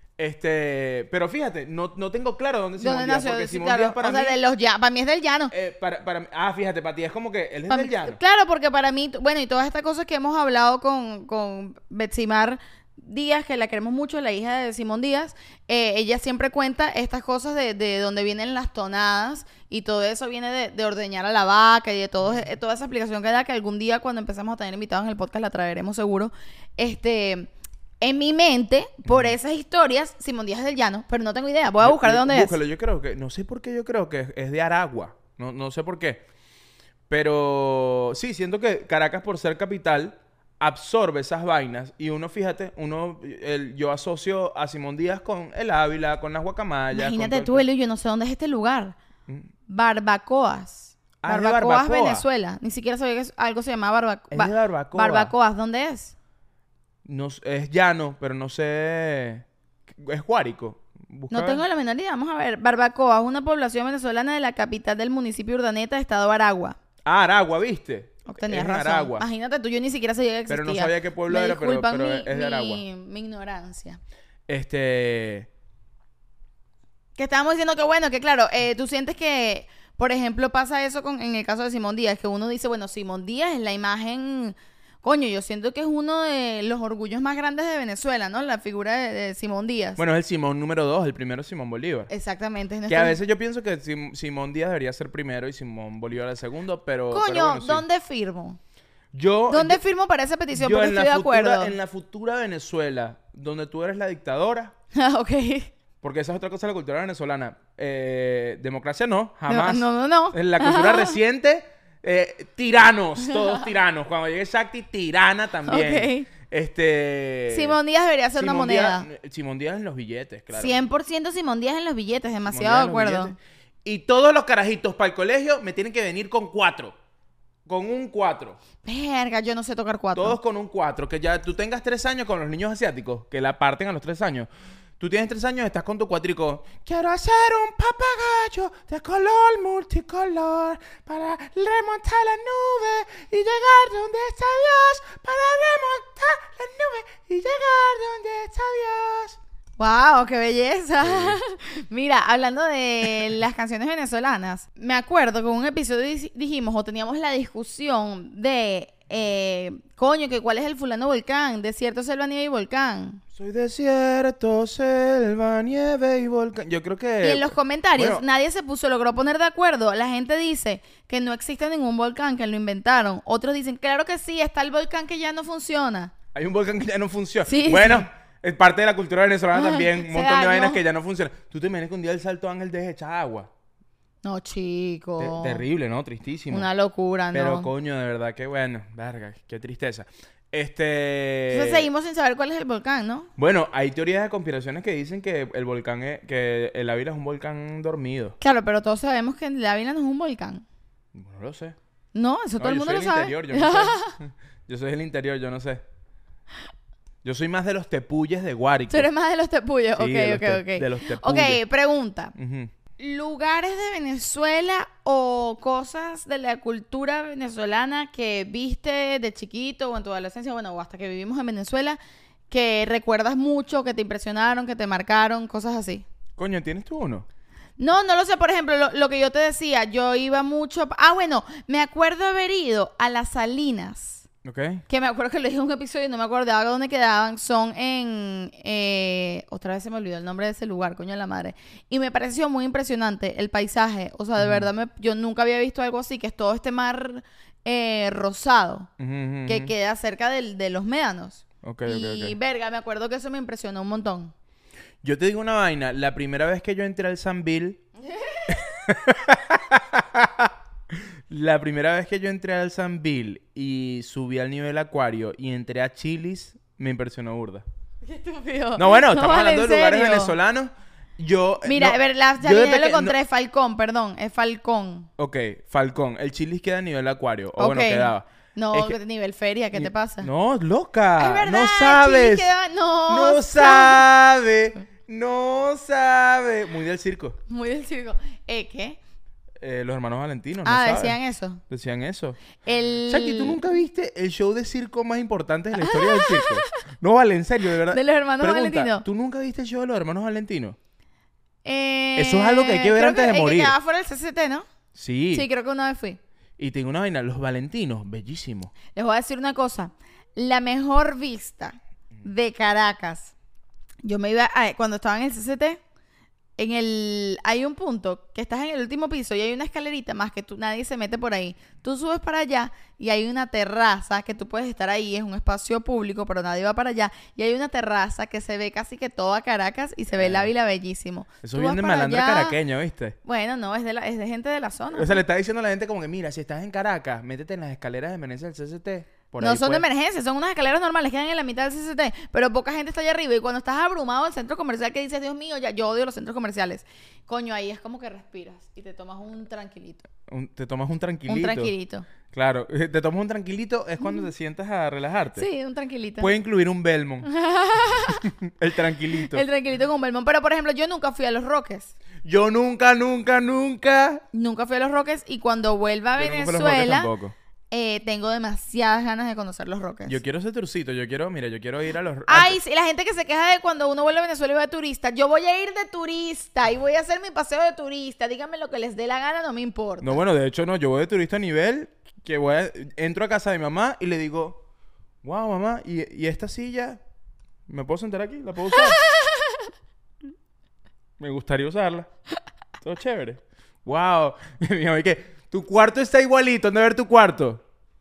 Pero fíjate, no tengo claro dónde es Simón ¿Dónde Díaz, nació? porque Sí, Simón claro. Díaz para o sea, mí, de los para mí es del llano. fíjate, para ti es como que él es Pa' del mí- llano. Claro, porque para mí, bueno, y todas estas cosas que hemos hablado con Betsimar Díaz, que la queremos mucho, la hija de Simón Díaz, ella siempre cuenta estas cosas de dónde vienen las tonadas y todo eso viene de ordeñar a la vaca y de toda esa explicación que da, que algún día cuando empezamos a tener invitados en el podcast la traeremos seguro. En mi mente, por esas historias, Simón Díaz es del llano, pero no tengo idea. Voy a buscar de dónde Búscalo, yo creo que... No sé por qué yo creo que es de Aragua. No sé por qué. Pero sí, siento que Caracas, por ser capital, absorbe esas vainas. Y uno, fíjate, yo asocio a Simón Díaz con el Ávila, con las guacamayas. Imagínate con tú, todo Elio, yo no sé dónde es este lugar. Mm. Barbacoas. Ah, es de Barbacoas, Barbacoa. Venezuela. Ni siquiera sabía que algo se llamaba Es de Barbacoa. Barbacoas, ¿dónde es? No, es llano, pero no sé... Es Guárico. Busca No tengo ver. la menor idea. Vamos a ver. Barbacoas, una población venezolana de la capital del municipio Urdaneta, estado Aragua. Ah, Aragua, ¿viste? Tenías es en razón. Aragua. Imagínate tú, yo ni siquiera sabía que existía. Pero no sabía qué pueblo Me era, pero disculpan es de Aragua. mi ignorancia. Este... Que estábamos diciendo que bueno, que claro, tú sientes que, por ejemplo, pasa eso en el caso de Simón Díaz, que uno dice, bueno, Simón Díaz es la imagen, coño, yo siento que es uno de los orgullos más grandes de Venezuela, ¿no? La figura de Simón Díaz. Bueno, es el Simón número 2, el primero es Simón Bolívar. Exactamente. Es Que a veces yo pienso que Simón Díaz debería ser primero y Simón Bolívar el segundo, pero... Coño, pero bueno, sí. ¿dónde firmo? ¿Dónde firmo para esa petición? yo Porque en estoy de la futura, acuerdo. en la futura Venezuela, donde tú eres la dictadora, Ok. porque esa es otra cosa de la cultura venezolana. Democracia no, jamás. No. En la cultura reciente, tiranos, todos tiranos. Cuando llegue Shakti, tirana también. Ok. Simón Díaz debería ser una Simón moneda. Simón Díaz en los billetes, claro. 100% Simón Díaz en los billetes, Simón demasiado de Díaz en los acuerdo. billetes. Y todos los carajitos para el colegio me tienen que venir con 4. Con un 4. Verga, yo no sé tocar 4. Todos con un 4. Que ya tú tengas 3 años con los niños asiáticos, que la parten a los 3 años. Tú tienes 3 años, estás con tu cuatrico. Quiero hacer un papagayo de color multicolor para remontar la nube y llegar donde está Dios. Para remontar la nube y llegar donde está Dios. ¡Wow! ¡Qué belleza! Mira, hablando de las canciones venezolanas, me acuerdo que en un episodio dijimos o teníamos la discusión de, coño, que cuál es el fulano volcán, desierto, selva, nieve y volcán. Soy desierto, selva, nieve y volcán. Yo creo que... Y en los comentarios bueno, nadie se logró poner de acuerdo. La gente dice que no existe ningún volcán, que lo inventaron. Otros dicen, claro que sí, está el volcán que ya no funciona. hay un volcán que ya no funciona. Sí, Bueno... sí. Es parte de la cultura venezolana también. Un se montón de dañó. vainas que ya no funcionan. ¿Tú te imaginas que un día el Salto Ángel deje echar agua? No, chico. Terrible, ¿no? Tristísimo. Una locura, ¿no? Pero coño, de verdad, qué bueno. Verga, qué tristeza. Entonces seguimos sin saber cuál es el volcán, ¿no? Bueno, hay teorías de conspiraciones que dicen que el volcán que el Ávila es un volcán dormido. Claro, pero todos sabemos que el Ávila no es un volcán. No lo sé. No, eso todo el mundo lo yo soy sabe. del interior, yo no sé. Yo soy del interior, yo no sé. Yo soy más de los tepuyes de Guárico. Tú eres más de los tepuyos. Sí, Ok. de los tepuyes. Ok, pregunta. Ujú. Lugares de Venezuela o cosas de la cultura venezolana que viste de chiquito o en tu adolescencia, bueno, o hasta que vivimos en Venezuela, que recuerdas mucho, que te impresionaron, que te marcaron, cosas así? Coño, ¿tienes tú uno? No lo sé. Por ejemplo, lo que yo te decía, yo iba mucho... bueno, me acuerdo haber ido a las Salinas. ¿Ok? Que me acuerdo que lo dije en un episodio y no me acordaba dónde quedaban. Son en... otra vez se me olvidó el nombre de ese lugar, coño de la madre. Y me pareció muy impresionante el paisaje. O sea, de verdad, yo nunca había visto algo así, que es todo este mar rosado, que queda cerca de los médanos. Y verga, me acuerdo que eso me impresionó un montón. Yo te digo una vaina. La primera vez que yo entré al Sambil... La primera vez que yo entré al Sambil y subí al nivel acuario y entré a Chili's, me impresionó burda. Qué estúpido. No, bueno, estamos vale, hablando de lugares venezolanos. Mira, no, a ver, la yo Salinas desde lo que- encontré, no- Falcón, perdón, es Falcón. Ok, Falcón. El Chili's queda a nivel acuario. O Ok. bueno, quedaba. No, Es que- que nivel feria, ¿qué te pasa? No, loca. Es verdad, no sabes. Chile queda- No sabe. No sabe. Muy del circo. Muy del circo. ¿Qué? Los hermanos Valentinos, ¿no sabes? Decían eso. Decían eso. El... Chucky, ¿tú nunca viste el show de circo más importante de la historia del circo? No, vale, en serio, de verdad. ¿De los hermanos Pregunta, Valentinos? ¿tú nunca viste el show de los hermanos Valentinos? Eso es algo que hay que ver antes de morir. Que quedaba fuera del CCT, ¿no? Sí. Sí, creo que una vez fui. Y tengo una vaina, los Valentinos, bellísimos. Les voy a decir una cosa. La mejor vista de Caracas. Yo me iba... cuando estaba en el CCT, hay un punto que estás en el último piso y hay una escalerita más que nadie se mete por ahí. Tú subes para allá y hay una terraza que tú puedes estar ahí. Es un espacio público, pero nadie va para allá. Y hay una terraza que se ve casi que toda Caracas y se ve el Ávila bellísimo. Eso Tú viene vas de para malandra allá. caraqueña, ¿viste? Bueno, no, es de gente de la zona. O sea, le está diciendo a la gente como que, mira, si estás en Caracas, métete en las escaleras de emergencia del CCT. Por No ahí, son de pues. emergencia, son unas escaleras normales, quedan en la mitad del CCT, pero poca gente está allá arriba. Y cuando estás abrumado del centro comercial que dices, Dios mío, ya yo odio los centros comerciales, coño, ahí es como que respiras y te tomas un tranquilito. Te tomas un tranquilito. Un tranquilito. Claro, te tomas un tranquilito es cuando te sientas a relajarte. Sí, un tranquilito. Puede incluir un Belmont. El tranquilito. El tranquilito con Belmont. Pero, por ejemplo, yo nunca fui a Los Roques. Yo nunca. Nunca fui a Los Roques y cuando vuelva a Yo nunca fui a Los Roques Venezuela, tampoco. tengo demasiadas ganas de conocer Los Roques. Yo quiero ese tourcito. Yo quiero ir a los... Ay, sí, la gente que se queja de cuando uno vuelve a Venezuela y va de turista. Yo voy a ir de turista y voy a hacer mi paseo de turista. Díganme lo que les dé la gana, no me importa. No, bueno, de hecho no. Yo voy de turista a nivel que entro a casa de mi mamá y le digo, wow, mamá, ¿y esta silla? ¿Me puedo sentar aquí? ¿La puedo usar? Me gustaría usarla. Todo chévere. Wow. Mi mamá, ¿y qué? Tu cuarto está igualito. ¿Dónde ver tu cuarto?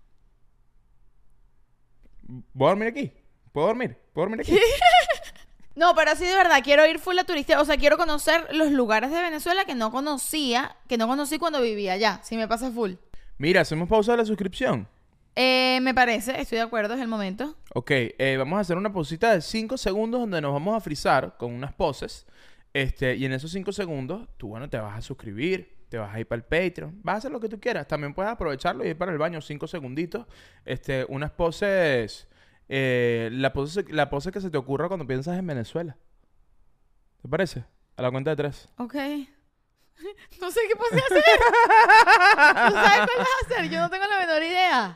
¿Voy a dormir aquí? ¿Puedo dormir? ¿Puedo dormir aquí? No, pero sí de verdad, quiero ir full a turista. O sea, quiero conocer los lugares de Venezuela que no conocí cuando vivía allá. Si me pasa full. Mira, hacemos pausa de la suscripción. Me parece, estoy de acuerdo, es el momento. Ok, vamos a hacer una pausita de 5 segundos donde nos vamos a frizar con unas poses. Y en esos 5 segundos, tú, bueno, te vas a suscribir, te vas a ir para el Patreon, vas a hacer lo que tú quieras. También puedes aprovecharlo y ir para el baño 5 segunditos. Unas poses, la pose que se te ocurra cuando piensas en Venezuela. ¿Te parece? A la cuenta de 3. Ok. No sé qué puedo hacer. ¿Tú sabes cuál vas a hacer? Yo no tengo la menor idea.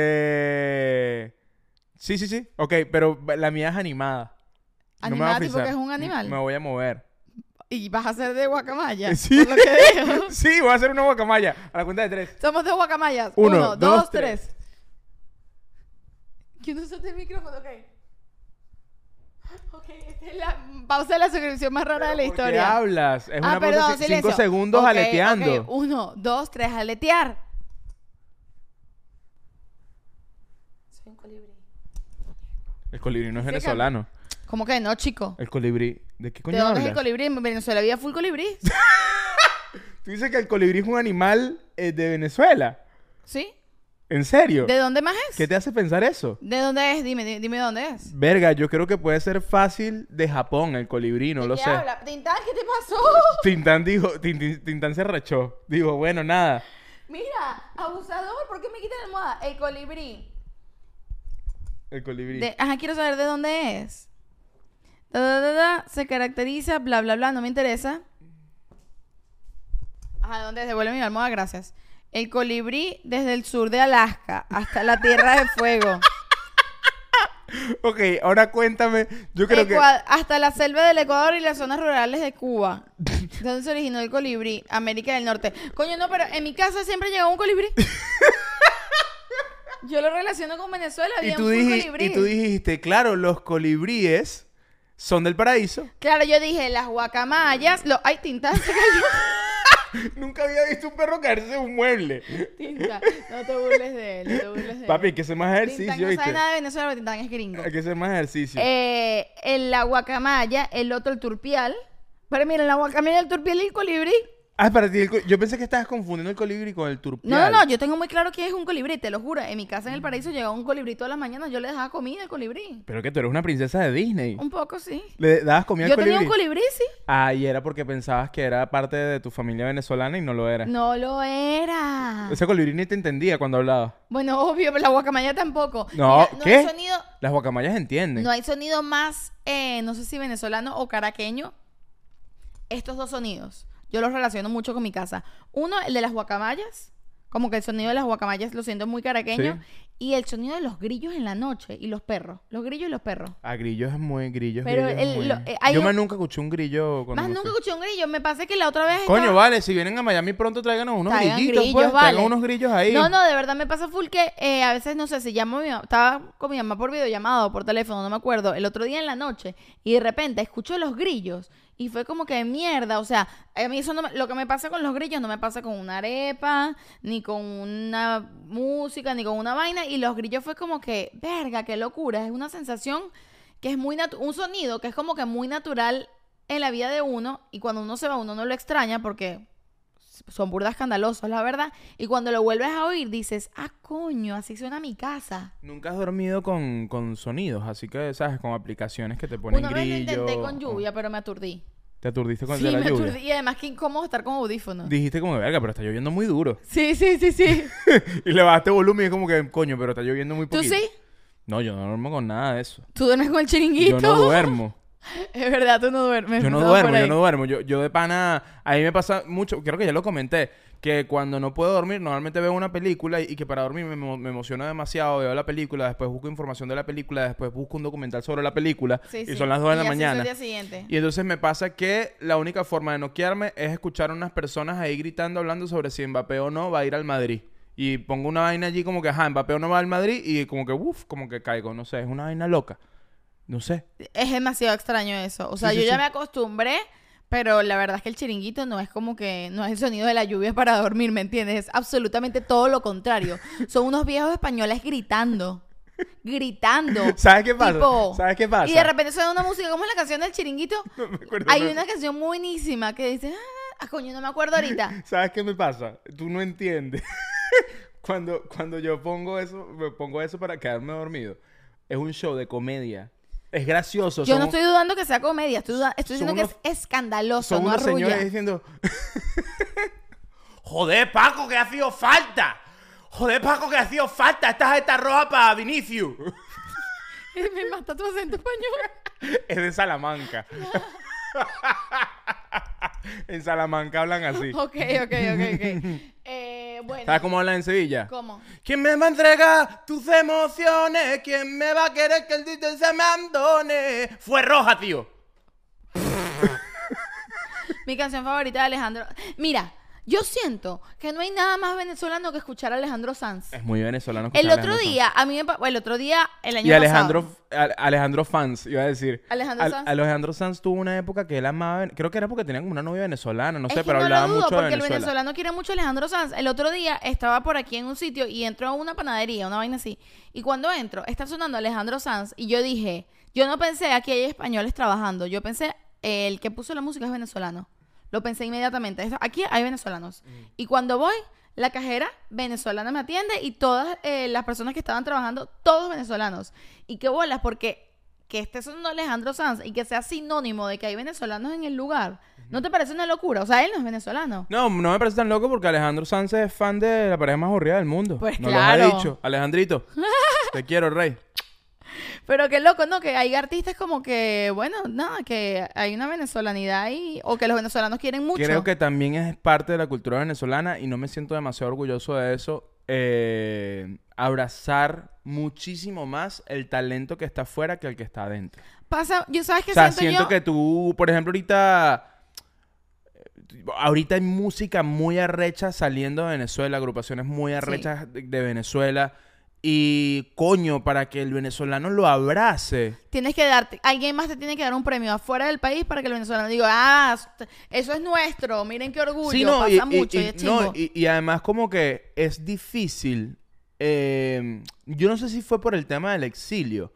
Sí. Ok, pero la mía es animada. No me voy a Animada, tipo frizar. que es un animal. Me voy a mover. Y vas a hacer de guacamaya. Sí. Por lo que veo. Sí, voy a hacer una guacamaya. A la cuenta de 3. Somos dos guacamayas. 1, 1, 2, 2, 3. 3. ¿Quién usó el micrófono? Ok, esta es la pausa de la suscripción más rara de la ¿Por qué historia. hablas? Es una perdón, pausa de 5 silencio. segundos Ok, aleteando. ok. 1, 2, 3, aletear. Soy un colibrí. El colibrí no es Dice que- venezolano. ¿Cómo que no, chico? El colibrí. ¿De qué ¿De coño dónde es el hablas? colibrí? En Venezuela había full colibrí. Tú dices que el colibrí es un animal de Venezuela. ¿Sí? ¿En serio? ¿De dónde más es? ¿Qué te hace pensar eso? ¿De dónde es? Dime dónde es. Verga, yo creo que puede ser fácil de Japón el colibrí, no ¿De lo qué sé. habla? Tintán, ¿qué te pasó? Tintán dijo, Tintán se rechó. Dijo, bueno, nada. Mira, abusador, ¿por qué me quitan la almohada? El colibrí. El colibrí. Ajá, quiero saber de dónde es. Se caracteriza, bla, bla, bla, no me interesa. Ajá, ¿dónde devuelve mi almohada? Gracias. El colibrí desde el sur de Alaska hasta la Tierra de Fuego. Ok, ahora cuéntame. Yo creo que... Hasta la selva del Ecuador y las zonas rurales de Cuba. ¿Dónde se originó el colibrí? América del Norte. Coño, no, pero en mi casa siempre llegaba un colibrí. Yo lo relaciono con Venezuela. Había un colibrí. Y tú dijiste, claro, los colibríes son del paraíso. Claro, yo dije, las guacamayas... Ay, tinta, se cayó. Nunca había visto un perro caerse de un mueble. Tinta, no te burles de él, no te burles de él. Papi, hay que hacer más ejercicio, Tintán no ¿viste? sabe nada de Venezuela, pero Tintán es gringo. Hay que hacer más ejercicio. La guacamaya, el otro el turpial. Pero miren, la guacamaya, el turpial y el colibrí. Ah, para ti, yo pensé que estabas confundiendo el colibrí con el turpial. No, yo tengo muy claro que es un colibrí, te lo juro. En mi casa en el paraíso llegaba un colibrí todas las mañanas, yo le dejaba comida al colibrí. Pero que tú eres una princesa de Disney. Un poco, sí. ¿Le dabas comida al Yo colibrí? tenía un colibrí, sí. Ah, y era porque pensabas que era parte de tu familia venezolana y no lo era. No lo era. Ese colibrí ni te entendía cuando hablaba. Bueno, obvio, pero la guacamaya tampoco. No, Mira, ¿qué? Hay sonido, Las guacamayas entienden. no hay sonido más, no sé si venezolano o caraqueño. Estos dos sonidos, yo los relaciono mucho con mi casa. Uno, el de las guacamayas. Como que el sonido de las guacamayas lo siento muy caraqueño. Sí. Y el sonido de los grillos en la noche y los perros. Los grillos y los perros. Ah, grillos es muy grillos. Pero grillos es el- muy... lo- hay Yo un- más nunca escuché un grillo cuando Más me nunca fui. escuché un grillo. Me pasa que la otra vez Coño, estaba- vale, si vienen a Miami pronto tráiganos unos Traigan grillitos, grillos, pues. vale. Traigan unos grillos ahí. No, de verdad me pasa full que a veces, no sé, si llamo a mi mamá, estaba con mi mamá por videollamado o por teléfono, no me acuerdo, el otro día en la noche, y de repente escucho los grillos, y fue como que mierda, o sea, a mí eso no lo que me pasa con los grillos no me pasa con una arepa, ni con una música, ni con una vaina, y los grillos fue como que, verga, qué locura, es una sensación que es muy un sonido que es como que muy natural en la vida de uno, y cuando uno se va uno no lo extraña porque son burdas escandalosos, la verdad. Y cuando lo vuelves a oír, dices, ah, coño, así suena mi casa. Nunca has dormido con sonidos, así que, ¿sabes? Con aplicaciones que te ponen Una vez lo grillo. intenté con lluvia, pero me aturdí. ¿Te aturdiste con Sí, de la me lluvia? aturdí. Y además, qué incómodo estar con audífonos. Dijiste como, verga, pero está lloviendo muy duro. Sí. Y le bajaste volumen y es como que, coño, pero está lloviendo muy ¿Tú poquito. sí? No, yo no duermo con nada de eso. ¿Tú duermes con el chiringuito? Yo no duermo. Es verdad, tú no duermes. Yo no empezamos por duermo, yo ahí. no duermo. Yo de pana, a mí me pasa mucho, creo que ya lo comenté, que cuando no puedo dormir, normalmente veo una película y que para dormir me emociona demasiado, veo la película, después busco información de la película, después busco un documental sobre la película Sí, y sí. son las 2 de la así mañana. soy el día siguiente. Y entonces me pasa que la única forma de noquearme es escuchar a unas personas ahí gritando, hablando sobre si Mbappé o no va a ir al Madrid. Y pongo una vaina allí como que, ajá, Mbappé o no va al Madrid y como que, uff, como que caigo, no sé, es una vaina loca. No sé. Es demasiado extraño eso. O sea, Sí, yo sí, ya sí. me acostumbré, pero la verdad es que el chiringuito no es como que... No es el sonido de la lluvia para dormir, ¿me entiendes? Es absolutamente todo lo contrario. Son unos viejos españoles gritando. Gritando. ¿Sabes qué pasa? Tipo, ¿Sabes qué pasa? Y de repente suena una música, como es la canción del chiringuito. No me acuerdo, Hay pero- una canción buenísima que dice... coño, no me acuerdo ahorita. ¿Sabes qué me pasa? Tú no entiendes. Cuando yo pongo eso para quedarme dormido. Es un show de comedia. Es gracioso. Yo son- no estoy dudando que sea comedia. Estoy diciendo unos- que es escandaloso, Son no unos arrulla. señores diciendo... Joder, Paco, que ha sido falta. Joder, Paco, que ha sido falta. Esta jeta roja para Vinicius. Me mata tu acento español. Es de Salamanca. En Salamanca hablan así. Ok. Bueno. ¿Sabes cómo hablan en Sevilla? ¿Cómo? ¿Quién me va a entregar tus emociones? ¿Quién me va a querer que el tito se me abandone? Fue roja, tío. Mi canción favorita de Alejandro. Mira, yo siento que no hay nada más venezolano que escuchar a Alejandro Sanz. Es muy venezolano. El escuchar a otro Alejandro día, a mí me el otro día, el Sanz. año Y Alejandro, pasado. Alejandro Fans, iba a decir. Alejandro Sanz. Alejandro Sanz tuvo una época que él amaba. Creo que era porque tenía como una novia venezolana, no sé, Es que pero no hablaba lo dudo, mucho de porque el Venezuela. venezolano quiere mucho a Alejandro Sanz. El otro día estaba por aquí en un sitio y entró a una panadería, una vaina así. Y cuando entro, está sonando Alejandro Sanz y yo dije, yo no pensé aquí hay españoles trabajando. Yo pensé, el que puso la música es venezolano. Lo pensé inmediatamente. Aquí hay venezolanos. Y cuando voy, la cajera venezolana me atiende y todas las personas que estaban trabajando, todos venezolanos. Y qué bolas, porque que esté sonando Alejandro Sanz y que sea sinónimo de que hay venezolanos en el lugar, ¿no te parece una locura? O sea, él no es venezolano. No me parece tan loco porque Alejandro Sanz es fan de la pareja más aburrida del mundo. Pues Nos claro. lo ha dicho. Alejandrito, te quiero, rey. Pero qué loco, ¿no? Que hay artistas como que, bueno, nada, que hay una venezolanidad ahí, o que los venezolanos quieren mucho. Creo que también es parte de la cultura venezolana y no me siento demasiado orgulloso de eso. Abrazar muchísimo más el talento que está afuera que el que está adentro. Pasa, yo sabes que O sea, siento siento yo... que tú, por ejemplo, ahorita hay música muy arrecha saliendo de Venezuela, agrupaciones muy arrechas de Venezuela. Y, coño, para que el venezolano lo abrace. Tienes que darte, alguien más te tiene que dar un premio afuera del país para que el venezolano diga, ah, eso es nuestro, miren qué orgullo, Sí, no, pasa mucho y es chimbo. y además como que es difícil. Yo no sé si fue por el tema del exilio,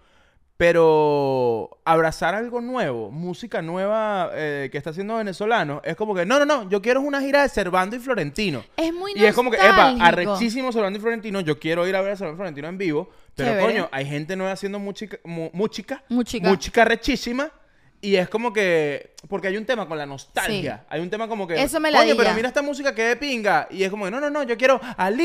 pero abrazar algo nuevo, música nueva que está haciendo venezolano, es como que, no, yo quiero una gira de Servando y Florentino. Es muy Y es como que, epa, nostálgico. arrechísimo Servando y Florentino, yo quiero ir a ver a Servando y Florentino en vivo, pero Chévere. coño, hay gente nueva haciendo música Música. rechísima. Y es como que... Porque hay un tema con la nostalgia. Sí. Hay un tema como que... Eso me Coño, ladilla. pero mira esta música que de pinga. Y es como que... No. Yo quiero...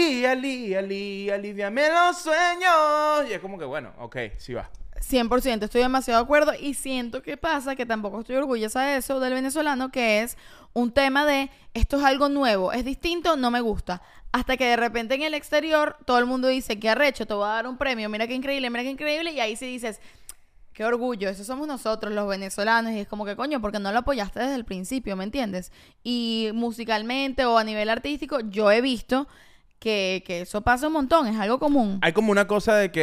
aliviame los sueños. Y es como que, bueno, ok, sí va. 100%, estoy demasiado de acuerdo y siento que pasa, que tampoco estoy orgullosa de eso del venezolano, que es un tema de esto es algo nuevo, es distinto, no me gusta. Hasta que de repente en el exterior todo el mundo dice, qué arrecho, te voy a dar un premio, mira qué increíble, y ahí sí dices, qué orgullo, esos somos nosotros los venezolanos, y es como que coño, porque no lo apoyaste desde el principio, ¿me entiendes? Y musicalmente o a nivel artístico, yo he visto que eso pasa un montón, es algo común. Hay como una cosa de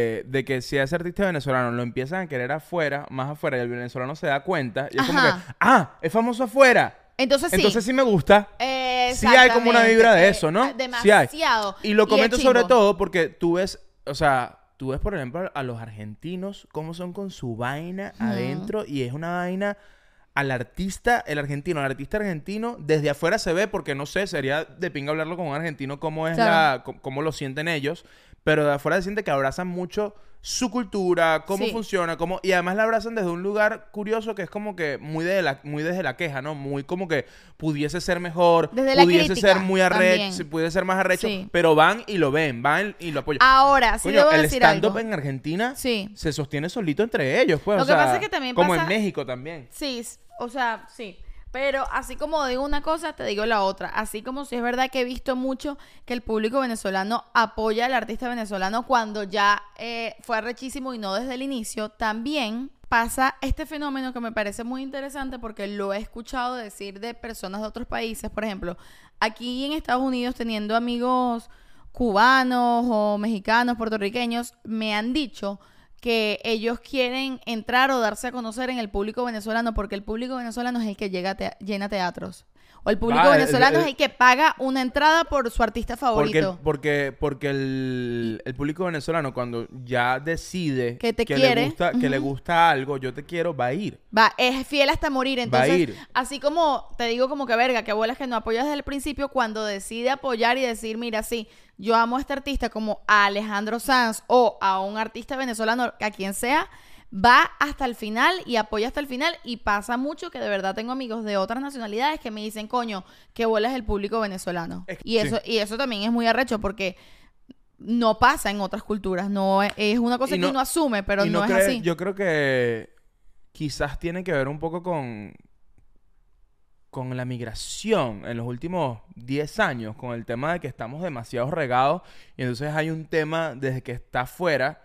que si a ese artista venezolano lo empiezan a querer afuera, más afuera, y el venezolano se da cuenta, y es como que... Ajá. Es famoso afuera. Entonces sí. Entonces sí me gusta. Sí hay como una vibra de eso, ¿no? Sí hay. Demasiado. Y lo es comento sobre chimbo. todo porque tú ves, o sea, por ejemplo, a los argentinos, cómo son con su vaina adentro, y es una vaina el artista argentino, desde afuera se ve, porque no sé, sería de pinga hablarlo con un argentino, cómo es Claro. cómo lo sienten ellos, pero de afuera se siente que abrazan mucho su cultura, cómo Sí. funciona, y además la abrazan desde un lugar curioso que es como que muy desde la queja, ¿no? Muy como que pudiese ser mejor, Desde la pudiese crítica ser muy arrecho, también. pudiese ser más arrecho, Sí. pero van y lo ven, van y lo apoyan. Ahora, sí Coño, debo el decir stand-up algo. en Argentina Sí. se sostiene solito entre ellos, pues, Lo o que sea, pasa es que también como pasa- en México también. Sí, o sea, sí. Pero así como digo una cosa, te digo la otra. Así como si es verdad que he visto mucho que el público venezolano apoya al artista venezolano cuando ya fue arrechísimo y no desde el inicio, también pasa este fenómeno que me parece muy interesante porque lo he escuchado decir de personas de otros países. Por ejemplo, aquí en Estados Unidos, teniendo amigos cubanos o mexicanos, puertorriqueños, me han dicho que ellos quieren entrar o darse a conocer en el público venezolano porque el público venezolano es el que llena teatros. O el público venezolano es el que paga una entrada por su artista favorito. Porque el público venezolano cuando ya decide Que te quiere. que le gusta algo, yo te quiero, va a ir. Es fiel hasta morir. Va a Entonces, ir. así como te digo como que verga, que bolas que no apoyas desde el principio, cuando decide apoyar y decir, mira, sí, yo amo a este artista como a Alejandro Sanz o a un artista venezolano, a quien sea, va hasta el final y apoya hasta el final. Y pasa mucho que de verdad tengo amigos de otras nacionalidades que me dicen, coño, qué bolas el público venezolano. Y eso también es muy arrecho porque no pasa en otras culturas. No es una cosa que uno asume, pero no es así. Yo creo que quizás tiene que ver un poco con la migración en los últimos 10 años, con el tema de que estamos demasiado regados y entonces hay un tema desde que está afuera.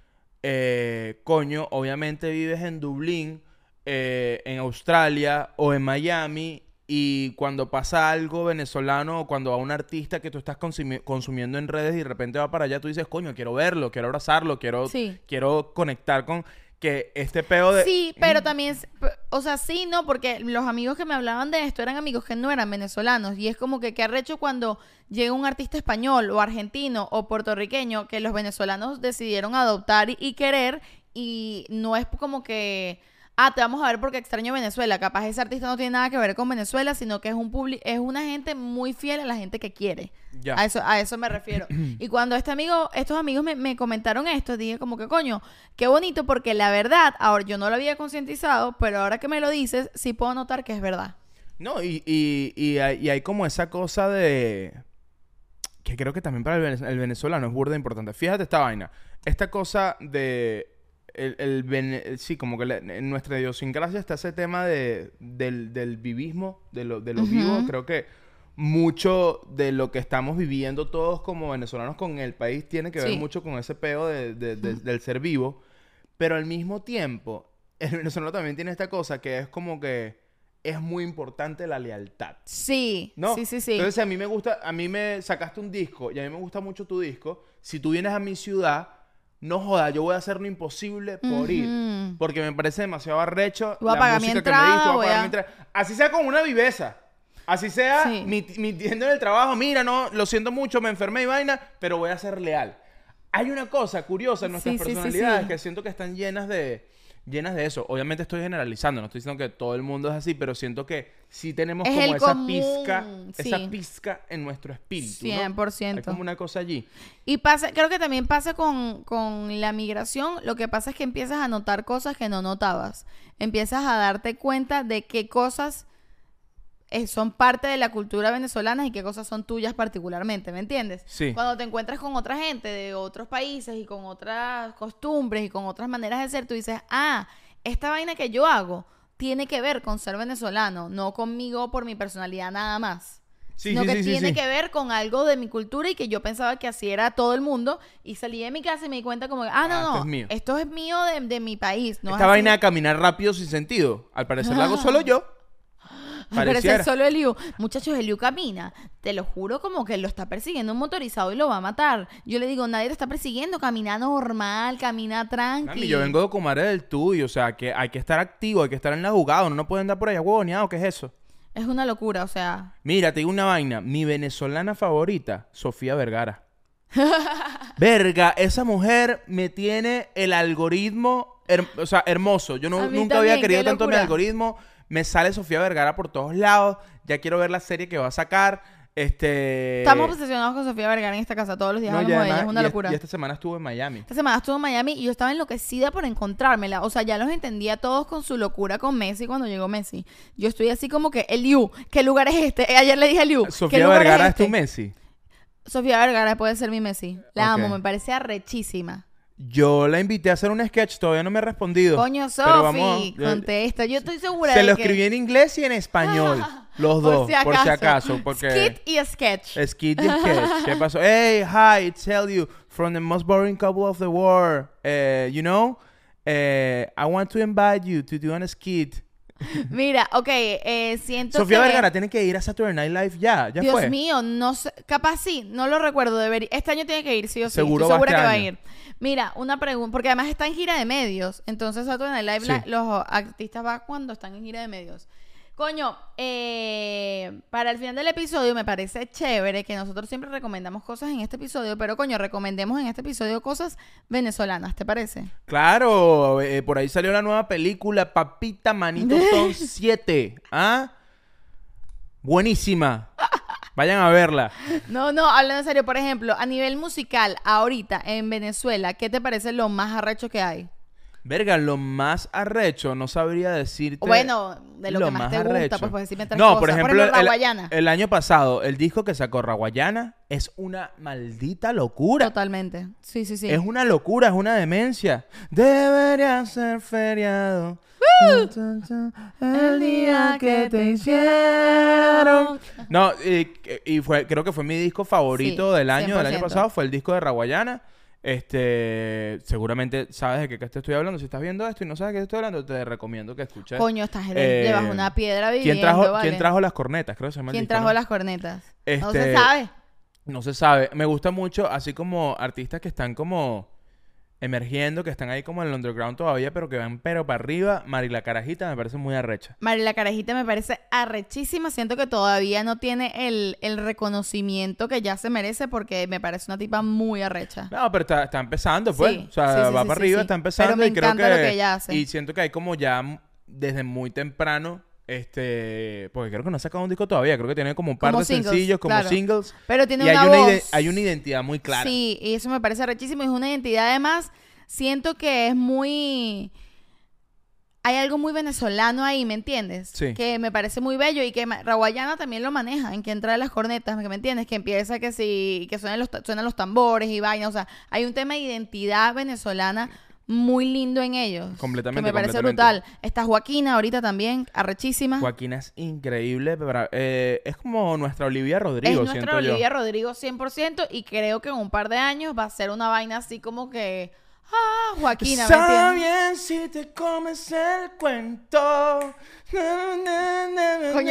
Coño, obviamente vives en Dublín, en Australia o en Miami, y cuando pasa algo venezolano o cuando va un artista que tú estás consumiendo en redes y de repente va para allá, tú dices, coño, quiero verlo, quiero abrazarlo, quiero conectar con que este peo de... Sí, pero también, o sea, sí, no, porque los amigos que me hablaban de esto eran amigos que no eran venezolanos y es como que qué arrecho cuando llega un artista español o argentino o puertorriqueño que los venezolanos decidieron adoptar y querer, y no es como que, te vamos a ver porque extraño Venezuela. Capaz ese artista no tiene nada que ver con Venezuela, sino que es una gente muy fiel a la gente que quiere. Ya. A eso me refiero. Y cuando estos amigos me comentaron esto, dije como que coño, qué bonito, porque la verdad, ahora yo no lo había concientizado, pero ahora que me lo dices, sí puedo notar que es verdad. No, y hay como esa cosa de... que creo que también para el venezolano es burda importante. Fíjate esta vaina. Esta cosa de... sí, como que en nuestra idiosincrasia está ese tema del vivismo, de lo vivo. Creo que mucho de lo que estamos viviendo todos como venezolanos con el país tiene que ver mucho con ese peo del ser vivo. Pero al mismo tiempo, el venezolano también tiene esta cosa que es como que es muy importante la lealtad. Sí, ¿no? sí. Entonces, a mí me sacaste un disco y a mí me gusta mucho tu disco. Si tú vienes a mi ciudad, no jodas, yo voy a hacer lo imposible por ir. Porque me parece demasiado arrecho Voy a pagar mi entrada, así sea con una viveza. Así sea mintiendo en el trabajo. Mira, no, lo siento mucho, me enfermé y vaina, pero voy a ser leal. Hay una cosa curiosa en nuestras personalidades que siento que están llenas de eso. Obviamente estoy generalizando, no estoy diciendo que todo el mundo es así, pero siento que sí tenemos como esa pizca en nuestro espíritu, 100%. ¿no? Hay como una cosa allí. Y creo que también pasa con la migración. Lo que pasa es que empiezas a notar cosas que no notabas. Empiezas a darte cuenta de qué cosas son parte de la cultura venezolana y qué cosas son tuyas particularmente, ¿me entiendes? Sí. Cuando te encuentras con otra gente de otros países y con otras costumbres y con otras maneras de ser, tú dices, esta vaina que yo hago tiene que ver con ser venezolano, no conmigo por mi personalidad nada más. Sino que tiene que ver con algo de mi cultura y que yo pensaba que así era todo el mundo y salí de mi casa y me di cuenta como, esto es mío de mi país. No esta vaina de caminar rápido sin sentido, al parecer la hago solo yo. Pero es solo Eliu. Muchachos, Eliu camina. Te lo juro como que lo está persiguiendo un motorizado y lo va a matar. Yo le digo, nadie te está persiguiendo. Camina normal, camina tranqui. Mami, yo vengo de Comare del Tuyo. O sea, que hay que estar activo, hay que estar en la jugada. Uno no puede andar por allá huevoneado. ¿Qué es eso? Es una locura, o sea. Mira, te digo una vaina. Mi venezolana favorita, Sofía Vergara. Verga, esa mujer me tiene el algoritmo, hermoso. Yo nunca había querido tanto mi algoritmo. Me sale Sofía Vergara por todos lados. Ya quiero ver la serie que va a sacar. Estamos obsesionados con Sofía Vergara en esta casa. Todos los días hablamos de ella. Es una locura. Y esta semana estuvo en Miami. Y yo estaba enloquecida por encontrármela. O sea, ya los entendía todos con su locura con Messi cuando llegó Messi. Yo estoy así como que, Eliu, ¿qué lugar es este? Ayer le dije a Eliu, ¿Sofía Vergara es tu Messi? Sofía Vergara puede ser mi Messi. La amo, me parece arrechísima. Yo la invité a hacer un sketch, todavía no me ha respondido. Coño, Sofi, contesta. Yo estoy segura Se lo escribí en inglés y en español. Los dos, por si acaso. Porque skit y sketch. Skit y sketch. ¿Qué pasó? Hey, hi, tell you, from the most boring couple of the world. You know, I want to invite you to do a skit. Mira, siento Sofía Vergara tiene que ir a Saturday Night Live ya Dios fue. mío, no sé, capaz sí, no lo recuerdo, este año tiene que ir, sí o sí. Seguro estoy segura va que va a ir. Mira, una pregunta, porque además está en gira de medios, entonces Saturday Night Live los artistas van cuando están en gira de medios. Coño, para el final del episodio me parece chévere que nosotros siempre recomendamos cosas en este episodio, pero coño, recomendemos en este episodio cosas venezolanas, ¿te parece? Claro, por ahí salió la nueva película Papita Manito Son 7. Buenísima. Vayan a verla. No, hablando en serio, por ejemplo, a nivel musical, ahorita en Venezuela, ¿qué te parece lo más arrecho que hay? Verga, lo más arrecho, no sabría decirte. Bueno, de lo que más te gusta, pues decirme tres cosas. No, por ejemplo Raguayana. El año pasado, el disco que sacó Raguayana es una maldita locura. Totalmente. Sí. Es una locura, es una demencia. Debería ser feriado. El día que te hicieron. No, creo que fue mi disco favorito del año pasado, fue el disco de Raguayana. Seguramente sabes de qué te estoy hablando. Si estás viendo esto y no sabes de qué te estoy hablando, te recomiendo que escuches. Coño, llevas una piedra viviendo, ¿Quién trajo las cornetas? Creo que se llama el disco, trajo las cornetas? No se sabe. No se sabe. Me gusta mucho, así como artistas que están como emergiendo, que están ahí como en el underground todavía, pero que van pero para arriba. Mari la Carajita me parece muy arrecha. Mari la Carajita me parece arrechísima. Siento que todavía no tiene el reconocimiento que ya se merece, porque me parece una tipa muy arrecha. No, pero está empezando, pues. O sea, va para arriba, está empezando. Pero me encanta lo que ella hace. Y siento que hay como ya desde muy temprano, porque creo que no ha sacado un disco todavía. Creo que tiene como un par de sencillos, como singles. Pero tiene hay una identidad muy clara. Sí, y eso me parece arrechísimo. Es una identidad, además, siento que es muy... Hay algo muy venezolano ahí, ¿me entiendes? Sí. Que me parece muy bello y que Raguayana también lo maneja, en que entra de las cornetas, ¿me entiendes? Que empieza que suenan los tambores y vainas. O sea, hay un tema de identidad venezolana muy lindo en ellos. Completamente, Que me parece completamente. brutal. Está Joaquina ahorita también, arrechísima. Joaquina es increíble, pero, es como nuestra Olivia Es Rodrigo, nuestra siento yo. Olivia Rodrigo 100% y creo que en un par de años va a ser una vaina así como que... Ah, Joaquina, ¿me Está entiendes? bien si te comes el cuento. Coño,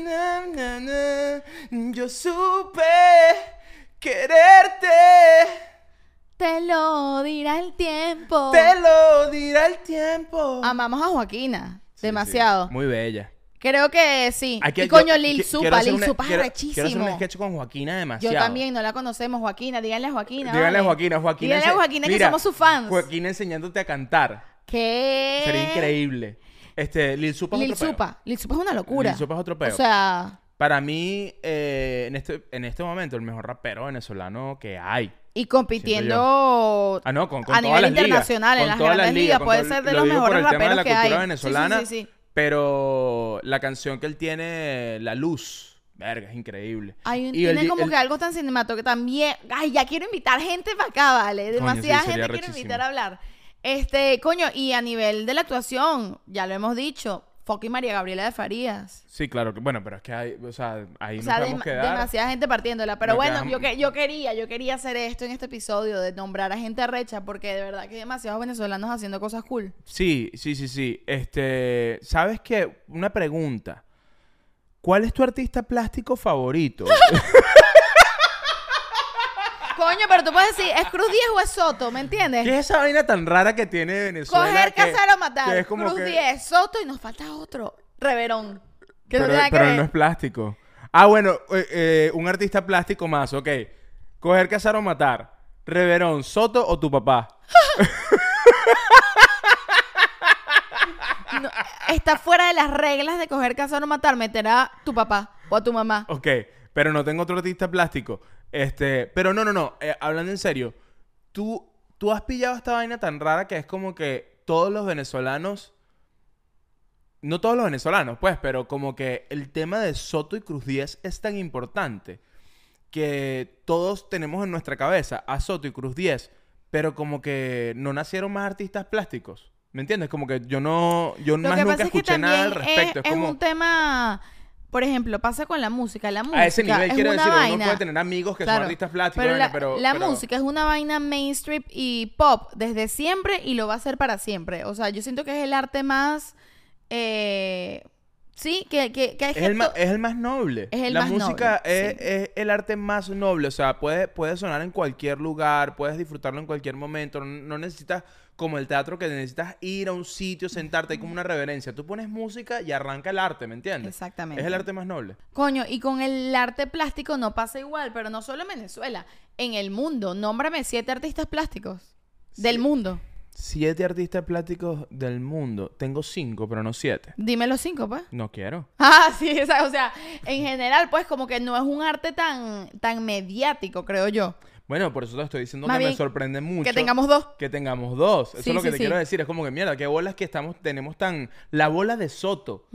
Yo supe quererte. Te lo dirá el tiempo. Te lo dirá el tiempo. Amamos a Joaquina. Sí, demasiado. sí. Muy bella. Creo que sí. Hay que- Y coño, yo- Lil qui- Supa. quiero hacer Lil una- Supa es quiero hacer arrechísimo. un sketch con Joaquina Yo demasiado. también, no la conocemos, Joaquina. Díganle a Joaquina. Díganle a vale. Joaquina. Díganle a Joaquina que Mira, somos sus fans. Joaquina enseñándote a cantar. ¿Qué? Sería increíble. Lil Supa es Lil otro peo. Supa. Lil Supa es una locura. Lil Supa es otro peo. O sea, Para mí, en este momento, el mejor rapero venezolano que hay. y compitiendo Ah, no, con a todas nivel las ligas, internacional, en con las todas grandes ligas. con Puede todo- ser de lo los digo por mejores el tema de raperos la que hay. cultura Sí, venezolana, sí, sí, sí. pero la canción que él tiene, La Luz, verga, es increíble. Tiene el- como el- que algo tan cinemático que también... Ay, ya quiero invitar gente para acá, ¿vale? Demasiada sí, sería gente quiero rechísimo. invitar a hablar. Coño, y a nivel de la actuación, ya lo hemos dicho, fucking María Gabriela de Farías. Sí, claro, que bueno, pero es que hay, o sea, ahí O nos sea, podemos quedar. demasiada gente partiéndola. Pero Nos bueno, quedamos- yo quería hacer esto en este episodio, de nombrar a gente arrecha, porque de verdad que hay demasiados venezolanos haciendo cosas cool. Sí. ¿Sabes qué? Una pregunta. ¿Cuál es tu artista plástico favorito? Coño, pero tú puedes decir, ¿es Cruz 10 o es Soto? ¿Me entiendes? ¿Qué es esa vaina tan rara que tiene Venezuela? Coger, que- cazar o matar. que es como Cruz que- 10, Soto y nos falta otro. Reverón. Que no Pero, tiene nada que pero ver. no es plástico. Ah, bueno, un artista plástico más, ok. Coger, cazar o matar. Reverón, Soto o tu papá. No, está fuera de las reglas de coger, cazar o matar. Meter a tu papá o a tu mamá. Ok, pero no tengo otro artista plástico. Pero no. Hablando en serio. Tú has pillado esta vaina tan rara que es como que todos los venezolanos... No todos los venezolanos, pues, pero como que el tema de Soto y Cruz 10 es tan importante que todos tenemos en nuestra cabeza a Soto y Cruz 10, pero como que no nacieron más artistas plásticos. ¿Me entiendes? Como que yo más Lo que nunca pasa es que escuché nada al también respecto. es como... un tema... Por ejemplo, pasa con la música. La música A ese nivel es quiero una decir, uno vaina. puede tener amigos que Claro, son artistas plásticos, pero vaina, la pero- música es una vaina mainstream y pop desde siempre y lo va a ser para siempre. O sea, yo siento que es el arte más... sí, que hay es el más noble. Es el la más música noble, es el arte más noble. O sea, puede sonar en cualquier lugar, puedes disfrutarlo en cualquier momento. No necesitas, como el teatro, que necesitas ir a un sitio, sentarte, hay como una reverencia. Tú pones música y arranca el arte, ¿me entiendes? Exactamente. Es el arte más noble. Coño, y con el arte plástico no pasa igual, pero no solo en Venezuela, en el mundo. Nómbrame 7 artistas plásticos del mundo. 7 artistas plásticos del mundo. Tengo 5, pero no 7. Dime los 5, pues. No quiero. Ah, sí, o sea, en general, pues como que no es un arte tan mediático, creo yo. Bueno, por eso te estoy diciendo Más que me bien, sorprende mucho. Que tengamos 2. Que tengamos 2. Eso Sí, es lo que sí, te sí. quiero decir. Es como que, mierda, qué bolas que tenemos tan... La bola de Soto.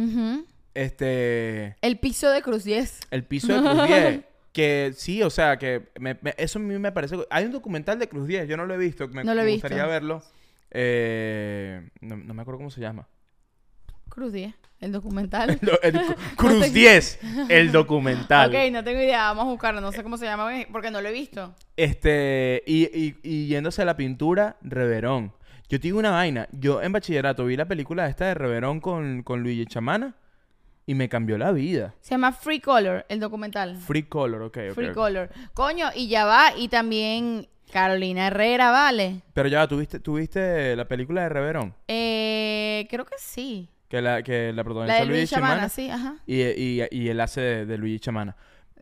El piso de Cruz 10. El piso de Cruz 10. Que sí, o sea, que eso a mí me parece... Hay un documental de Cruz 10, yo no lo he visto. No lo he me visto. gustaría verlo. No me acuerdo cómo se llama. Cruz 10, el documental. Cruz 10, el documental. Ok, no tengo idea, vamos a buscarlo, no sé cómo se llama porque no lo he visto. Y yéndose a la pintura, Reverón. Yo te digo una vaina. Yo en bachillerato vi la película esta de Reverón con Luigi Chamana y me cambió la vida. Se llama Free Color, el documental. Free Color, ok. Free Color. Coño, y ya va, y también Carolina Herrera, ¿vale? Pero ya, ¿tuviste la película de Reverón? Creo que sí. Que la La protagoniza de Luis Luigi Chamana, Chamana. sí, ajá. Y él hace de Luigi Chamana.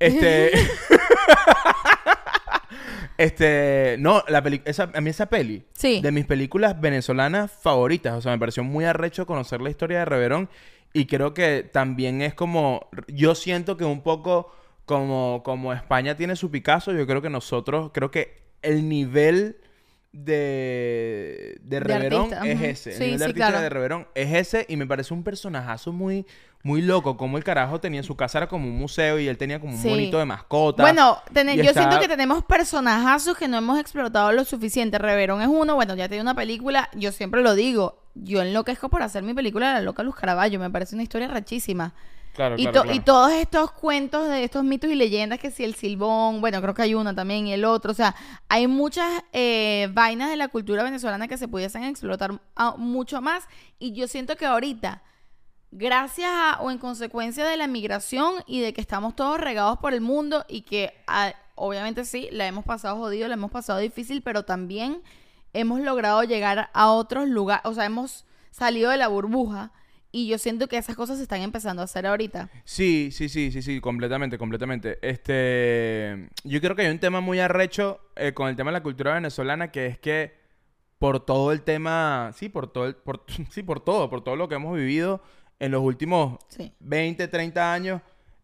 No, a mí esa peli, Sí. de mis películas venezolanas favoritas, o sea, me pareció muy arrecho conocer la historia de Reverón y creo que también es como, yo siento que un poco como España tiene su Picasso, yo creo que creo que el nivel de Reverón artista, es ujú. ese. El Sí, nivel de sí, artista claro. de Reverón es ese. Y me parece un personajazo muy, muy loco. Como el carajo tenía su casa, era como un museo y él tenía como un Sí. monito de mascota. Bueno, Y yo está- siento que tenemos personajazos que no hemos explotado lo suficiente. Reverón es uno, bueno, ya tiene una película, yo siempre lo digo, yo enloquezco por hacer mi película de La Loca Luz Caraballo, me parece una historia rechísima. Claro, Y, claro, claro. y todos estos cuentos de estos mitos y leyendas, que si el Silbón, bueno, creo que hay una también y el otro, o sea, hay muchas vainas de la cultura venezolana que se pudiesen explotar mucho más, y yo siento que ahorita, gracias a o en consecuencia de la migración y de que estamos todos regados por el mundo y que obviamente sí, la hemos pasado jodido, la hemos pasado difícil, pero también hemos logrado llegar a otros lugares, o sea, hemos salido de la burbuja. Y yo siento que esas cosas se están empezando a hacer ahorita. Sí, completamente, completamente. Yo creo que hay un tema muy arrecho con el tema de la cultura venezolana, que es que por todo el tema, sí, por todo lo que hemos vivido en los últimos Sí. 20, 30 años,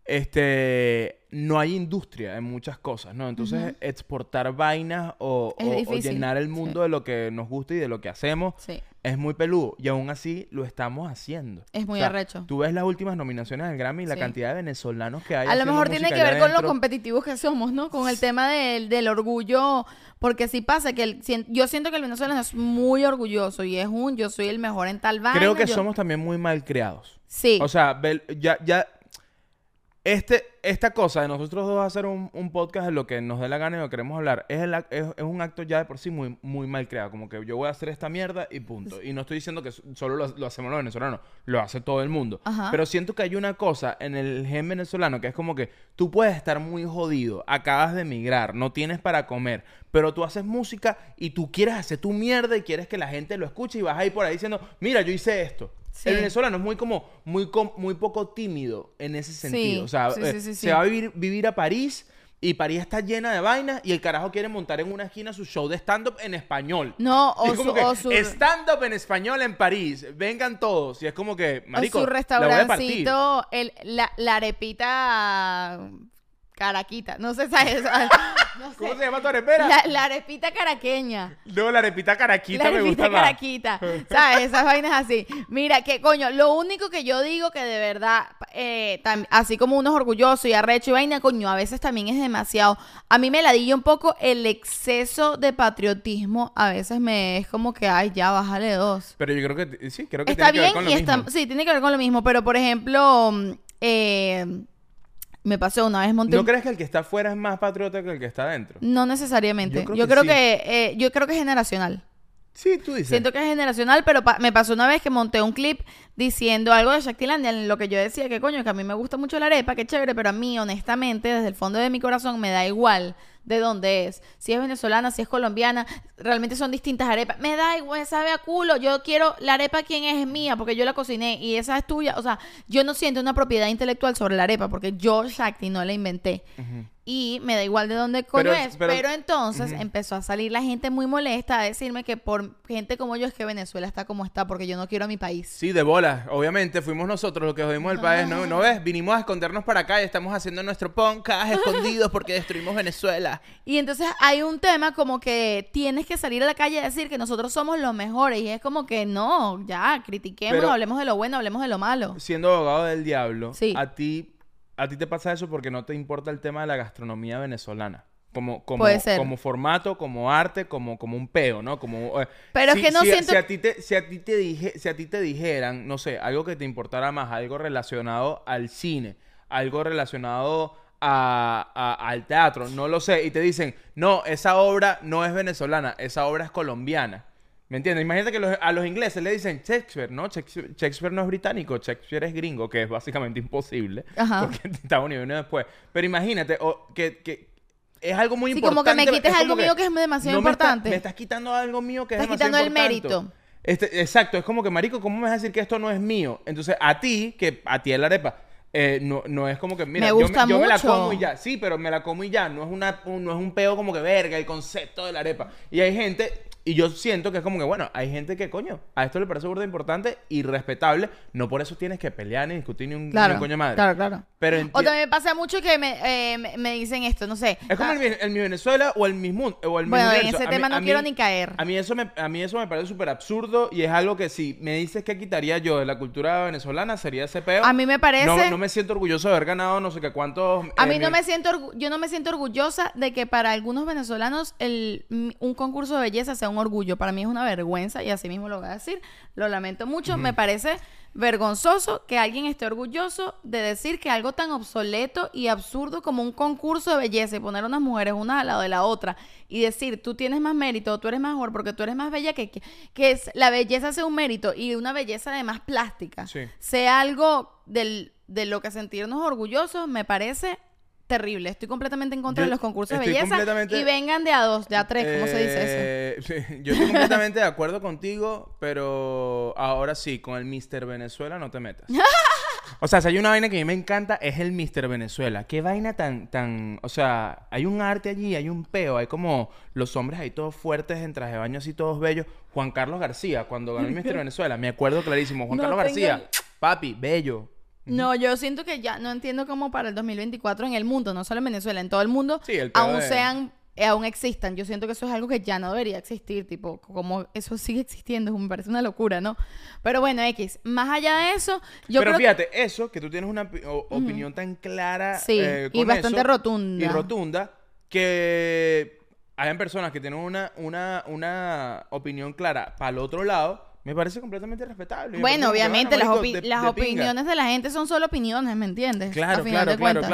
no hay industria en muchas cosas, ¿no? Entonces, exportar vainas Es o difícil, llenar el mundo sí. de lo que nos gusta y de lo que hacemos Sí. es muy peludo. Y aún así lo estamos haciendo. Es muy arrecho. Tú ves las últimas nominaciones del Grammy y la Sí. cantidad de venezolanos que hay A lo haciendo mejor tiene música que allá ver con lo adentro. competitivos que somos, ¿no? Con el tema del orgullo, porque sí pasa que yo siento que el venezolano es muy orgulloso y es yo soy el mejor en tal vaina. Creo que yo- somos también muy mal creados. Sí. O sea, esta cosa de nosotros dos hacer un podcast de lo que nos dé la gana y lo que queremos hablar es un acto ya de por sí muy, muy mal creado. Como que yo voy a hacer esta mierda y punto. Y no estoy diciendo que solo lo hacemos los venezolanos, lo hace todo el mundo. Ajá. Pero siento que hay una cosa en el gen venezolano que es como que tú puedes estar muy jodido, acabas de emigrar, no tienes para comer, pero tú haces música y tú quieres hacer tu mierda y quieres que la gente lo escuche y vas ahí por ahí diciendo, mira, yo hice esto. Sí. El venezolano es muy poco tímido en ese sentido. Sí, O sea, sí. se va a vivir a París y París está llena de vainas y el carajo quiere montar en una esquina su show de stand-up en español. No, Y o es como su que stand-up en español en París. Vengan todos. Y es como que, marico, o su la voy a partir. restaurancito, la arepita caraquita. No sé, ¿sabes? No sé. ¿Cómo se llama tu arepera? La arepita caraqueña. No, la arepita caraquita La me gusta arepita más. caraquita. ¿Sabes? Esas vainas así. Mira, que coño, lo único que yo digo que de verdad, así como uno es orgulloso y arrecho y vaina, coño, a veces también es demasiado. A mí me ladilla un poco el exceso de patriotismo. A veces me es como que, ay, ya, bájale dos. Pero yo creo que sí, creo que Está tiene que ver bien con lo y está, mismo. sí, tiene que ver con lo mismo, pero por ejemplo, me pasó una vez monté ¿No crees que el que está afuera es más patriota que el que está adentro? No necesariamente. Yo creo Yo que creo sí. que yo creo que es generacional. Sí, tú dices. Siento que es generacional, pero me pasó una vez que monté un clip diciendo algo de Shaktilandia, en lo que yo decía que coño, que a mí me gusta mucho la arepa, que chévere, pero a mí, honestamente, desde el fondo de mi corazón, me da igual de dónde es. Si es venezolana, si es colombiana, realmente son distintas arepas. Me da igual, sabe a culo. Yo quiero la arepa, ¿quién es mía? Porque yo la cociné y esa es tuya. O sea, yo no siento una propiedad intelectual sobre la arepa porque yo, Shakti, no la inventé. Y me da igual de dónde coño es. Pero entonces empezó a salir la gente muy molesta a decirme que por gente como yo es que Venezuela está como está porque yo no quiero a mi país. Sí, de bolas. Obviamente fuimos nosotros los que jodimos el país, ¿no? ¿No ves? Vinimos a escondernos para acá y estamos haciendo nuestro podcast escondidos porque destruimos Venezuela. Y entonces hay un tema como que tienes que salir a la calle a decir que nosotros somos los mejores. Y es como que no, ya, critiquemos, Pero- hablemos de lo bueno, hablemos de lo malo. Siendo abogado del diablo, Sí. a ti te pasa eso porque no te importa el tema de la gastronomía venezolana. Puede ser. Como formato, como arte, como un peo, ¿no? Pero es que no siento- Si a ti te dijeran, no sé, algo que te importara más, algo relacionado al cine, algo relacionado al teatro, no lo sé, y te dicen, no, esa obra no es venezolana, esa obra es colombiana. ¿Me entiendes? Imagínate que a los ingleses le dicen Shakespeare, ¿no? Shakespeare no es británico, Shakespeare es gringo, que es básicamente imposible. Ajá. Porque Estados Unidos vino después. Pero imagínate que es algo muy Sí, importante. como que me quites es algo como mío que es demasiado no me importante. me estás quitando algo mío que Estás es demasiado quitando el importante. mérito. Exacto, es como que, marico, ¿cómo me vas a decir que esto no es mío? Entonces, a ti es la arepa, no es como que, mira, Me gusta yo me la mucho. como y ya. Sí, pero me la como y ya. No es un peo como que verga, el concepto de la arepa. Y hay gente, Y yo siento que es como que, bueno, hay gente que, coño, a esto le parece burda importante y respetable. No por eso tienes que pelear ni discutir ni un coño de madre. Claro. Pero O también me pasa mucho que me dicen esto, no sé. es como el Mi Venezuela o el mismo o el Bueno, en Universo. ese tema no quiero ni caer. A mí eso me parece súper absurdo y es algo que si me dices que quitaría yo de la cultura venezolana sería ese peo. A mí me parece... No me siento orgulloso de haber ganado no sé qué cuántos... A mí no me siento... Yo no me siento orgullosa de que para algunos venezolanos un concurso de belleza sea un orgullo. Para mí es una vergüenza y así mismo lo voy a decir. Lo lamento mucho. Me parece vergonzoso que alguien esté orgulloso de decir que algo tan obsoleto y absurdo como un concurso de belleza y poner a unas mujeres una al lado de la otra y decir tú tienes más mérito, tú eres mejor porque tú eres más bella, que la belleza sea un mérito y una belleza además plástica, Sí. sea algo de lo que sentirnos orgullosos, me parece terrible. Estoy completamente en contra de los concursos de belleza y vengan de a 2, de a 3, ¿cómo se dice eso? Sí, yo estoy completamente de acuerdo contigo, pero ahora sí, con el Mr. Venezuela no te metas. O sea, si hay una vaina que a mí me encanta es el Mr. Venezuela. Qué vaina tan... O sea, hay un arte allí, hay un peo, hay como los hombres ahí todos fuertes en traje de baño así todos bellos. Juan Carlos García, cuando ganó el Mr. Venezuela, me acuerdo clarísimo. Juan Carlos García, papi, bello. No, yo siento que ya no entiendo cómo para el 2024 en el mundo, no solo en Venezuela, en todo el mundo, Sí, el aún aún existan. Yo siento que eso es algo que ya no debería existir, tipo, como eso sigue existiendo, me parece una locura, ¿no? Pero bueno, X, más allá de eso, Pero fíjate, eso, que tú tienes una opinión tan clara sí, y con bastante eso, rotunda. y rotunda, que hayan personas que tienen una opinión clara para el otro lado, me parece completamente respetable. Bueno, obviamente las pinga. opiniones de la gente son solo opiniones, ¿me entiendes? Claro, A final de cuentas.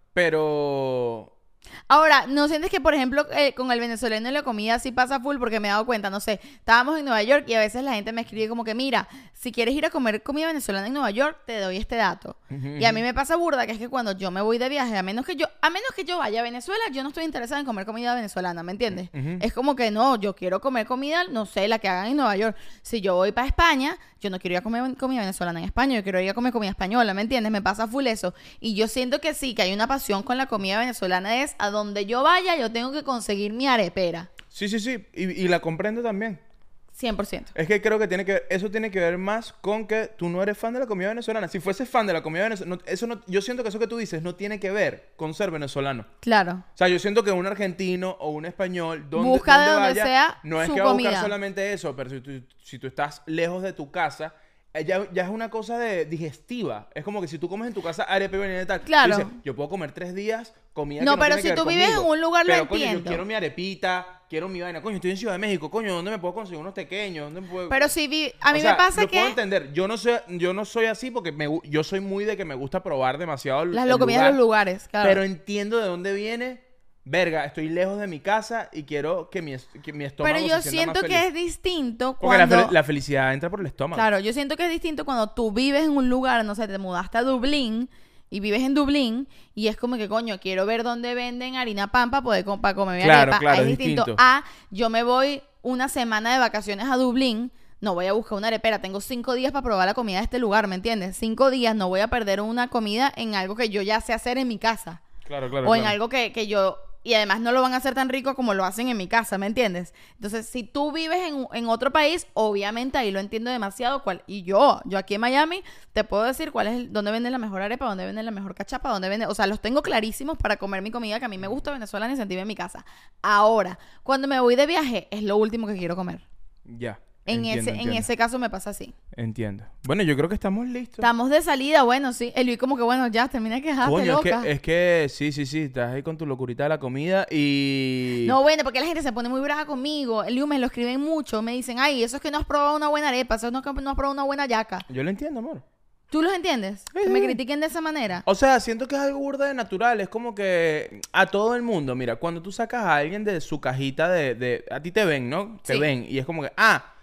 Pero... Ahora, ¿no sientes que, por ejemplo, con el venezolano y la comida sí pasa full? Porque me he dado cuenta, no sé, estábamos en Nueva York y a veces la gente me escribe como que, mira, si quieres ir a comer comida venezolana en Nueva York, te doy este dato. Y a mí me pasa burda, que es que cuando yo me voy de viaje, a menos que yo vaya a Venezuela, yo no estoy interesada en comer comida venezolana, ¿me entiendes? Es como que no, yo quiero comer comida, no sé, la que hagan en Nueva York. Si yo voy para España, yo no quiero ir a comer comida venezolana en España, yo quiero ir a comer comida española, ¿me entiendes? Me pasa full eso. Y yo siento que sí, que hay una pasión con la comida venezolana, es a donde yo vaya, yo tengo que conseguir mi arepera. Sí. Y la comprendo también. 100%. Es que creo que eso tiene que ver más con que tú no eres fan de la comida venezolana. Si fueses fan de la comida venezolana, yo siento que eso que tú dices no tiene que ver con ser venezolano. Claro. O sea, yo siento que un argentino o un español, busca de donde vaya, sea no es su que va a comida. buscar solamente eso, pero si tú estás lejos de tu casa, ya es una cosa digestiva. Es como que si tú comes en tu casa arepa y vaina y tal, Claro. tú dices, yo puedo comer 3 días comida No, que no pero tiene si que ver tú vives conmigo. en un lugar, lo Pero, coño, yo entiendo. quiero mi arepita, quiero mi vaina. Coño, estoy en Ciudad de México. Coño, ¿dónde me puedo conseguir unos pequeños? ¿Dónde me puedo... Pero si a mí O sea, me pasa lo que puedo entender. Yo no soy así porque yo soy muy de que me gusta probar demasiado las el comidas de lugar, los lugares, claro. pero entiendo de dónde viene. Verga, estoy lejos de mi casa y quiero que mi estómago Pero yo se sienta siento más que feliz. es distinto Porque cuando... la felicidad entra por el estómago. Claro, yo siento que es distinto cuando tú vives en un lugar, no sé, te mudaste a Dublín y vives en Dublín y es como que, coño, quiero ver dónde venden harina pan para poder para comer mi Claro, arepa. claro, Es es distinto distinto. a yo me voy una semana de vacaciones a Dublín, no voy a buscar una arepera, tengo 5 días para probar la comida de este lugar, ¿me entiendes? 5 días, no voy a perder una comida en algo que yo ya sé hacer en mi casa. Claro, O en algo que yo... Y además no lo van a hacer tan rico como lo hacen en mi casa, ¿me entiendes? Entonces, si tú vives en otro país, obviamente ahí lo entiendo demasiado. Y yo aquí en Miami, te puedo decir dónde venden la mejor arepa, dónde venden la mejor cachapa, dónde venden... O sea, los tengo clarísimos para comer mi comida que a mí me gusta venezolana y sentirme en mi casa. Ahora, cuando me voy de viaje, es lo último que quiero comer. Ya. En Entiendo. ese caso me pasa así. Entiendo. Bueno, yo creo que estamos listos. Estamos de salida, bueno, sí. El Luis como que, bueno, ya, termina de quejarte, Coño, loca. es que sí, estás ahí con tu locurita de la comida y... No, bueno, porque la gente se pone muy brava conmigo. El Liu me lo escriben mucho. Me dicen, ay, eso es que no has probado una buena arepa. Eso es que no has probado una buena yaca. Yo lo entiendo, amor. ¿Tú los entiendes? Que me critiquen de esa manera. O sea, siento que es algo burda de natural. Es como que a todo el mundo, mira, cuando tú sacas a alguien de su cajita a ti te ven, ¿no? Te Sí. ven y es como que,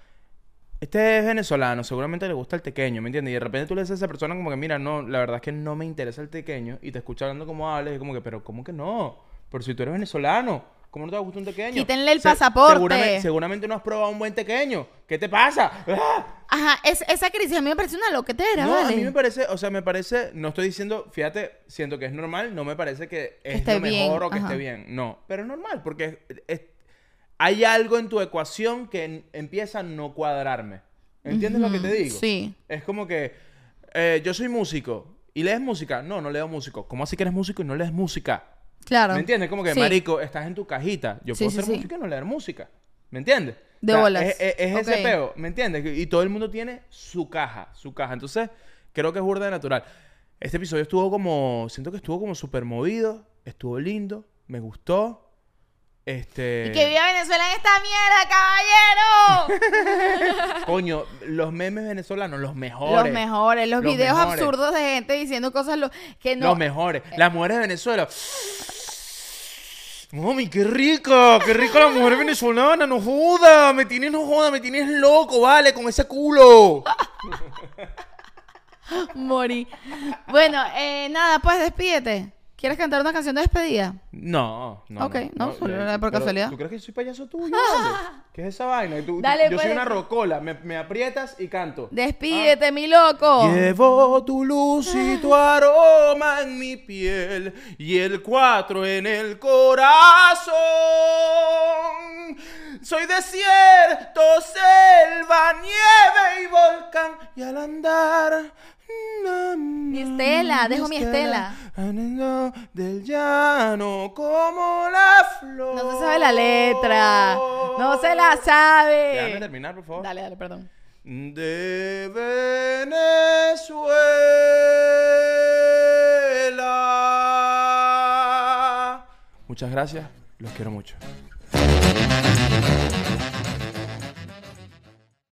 este es venezolano, seguramente le gusta el tequeño, ¿me entiendes? Y de repente tú le dices a esa persona como que, mira, no, la verdad es que no me interesa el tequeño y te escucha hablando como hables y es como que, pero ¿cómo que no? Pero si tú eres venezolano, ¿cómo no te va a gustar un tequeño? Quítenle el pasaporte. Seguramente no has probado un buen tequeño. ¿Qué te pasa? ¡Ah! Ajá, esa crisis a mí me parece una loquetera, No, ¿vale? a mí me parece, no estoy diciendo, fíjate, siento que es normal, no me parece que es esté lo mejor bien, o que ajá. esté bien. No, pero es normal porque hay algo en tu ecuación que empieza a no cuadrarme. ¿Entiendes lo que te digo? Sí. Es como que yo soy músico y lees música. No, no leo músico. ¿Cómo así que eres músico y no lees música? Claro. ¿Me entiendes? Como que, Sí. marico, estás en tu cajita. Yo Sí, puedo sí, ser sí. músico y no leer música. ¿Me entiendes? De bolas. Es ese Ok. peo, ¿me entiendes? Y todo el mundo tiene su caja, su caja. Entonces, creo que es burda de natural. Este episodio siento que estuvo como súper movido, estuvo lindo, me gustó. Y que viva Venezuela en esta mierda, caballero. Coño, los memes venezolanos, los mejores. Los mejores, los videos mejores. absurdos de gente diciendo cosas que no. Los mejores. Las mujeres de Venezuela. Mami, qué rica la mujer venezolana, no joda, me tienes loco, vale, con ese culo. Morí. Bueno, nada, pues despídete. ¿Quieres cantar una canción de despedida? No. Ok, no, solo era por pero, casualidad. ¿Tú crees que soy payaso tuyo? Vale? ¿Qué es esa vaina? Dale, yo pues, soy una rocola, me aprietas y canto. Despídete, mi loco. Llevo tu luz y tu aroma en mi piel y el 4 en el corazón. Soy desierto, selva, nieve y volcán y al andar... Mi estela, dejo mi estela. Del llano como la flor. No se sabe la letra. No se la sabe. Déjame terminar, por favor. Dale, perdón. De Venezuela. Muchas gracias, los quiero mucho.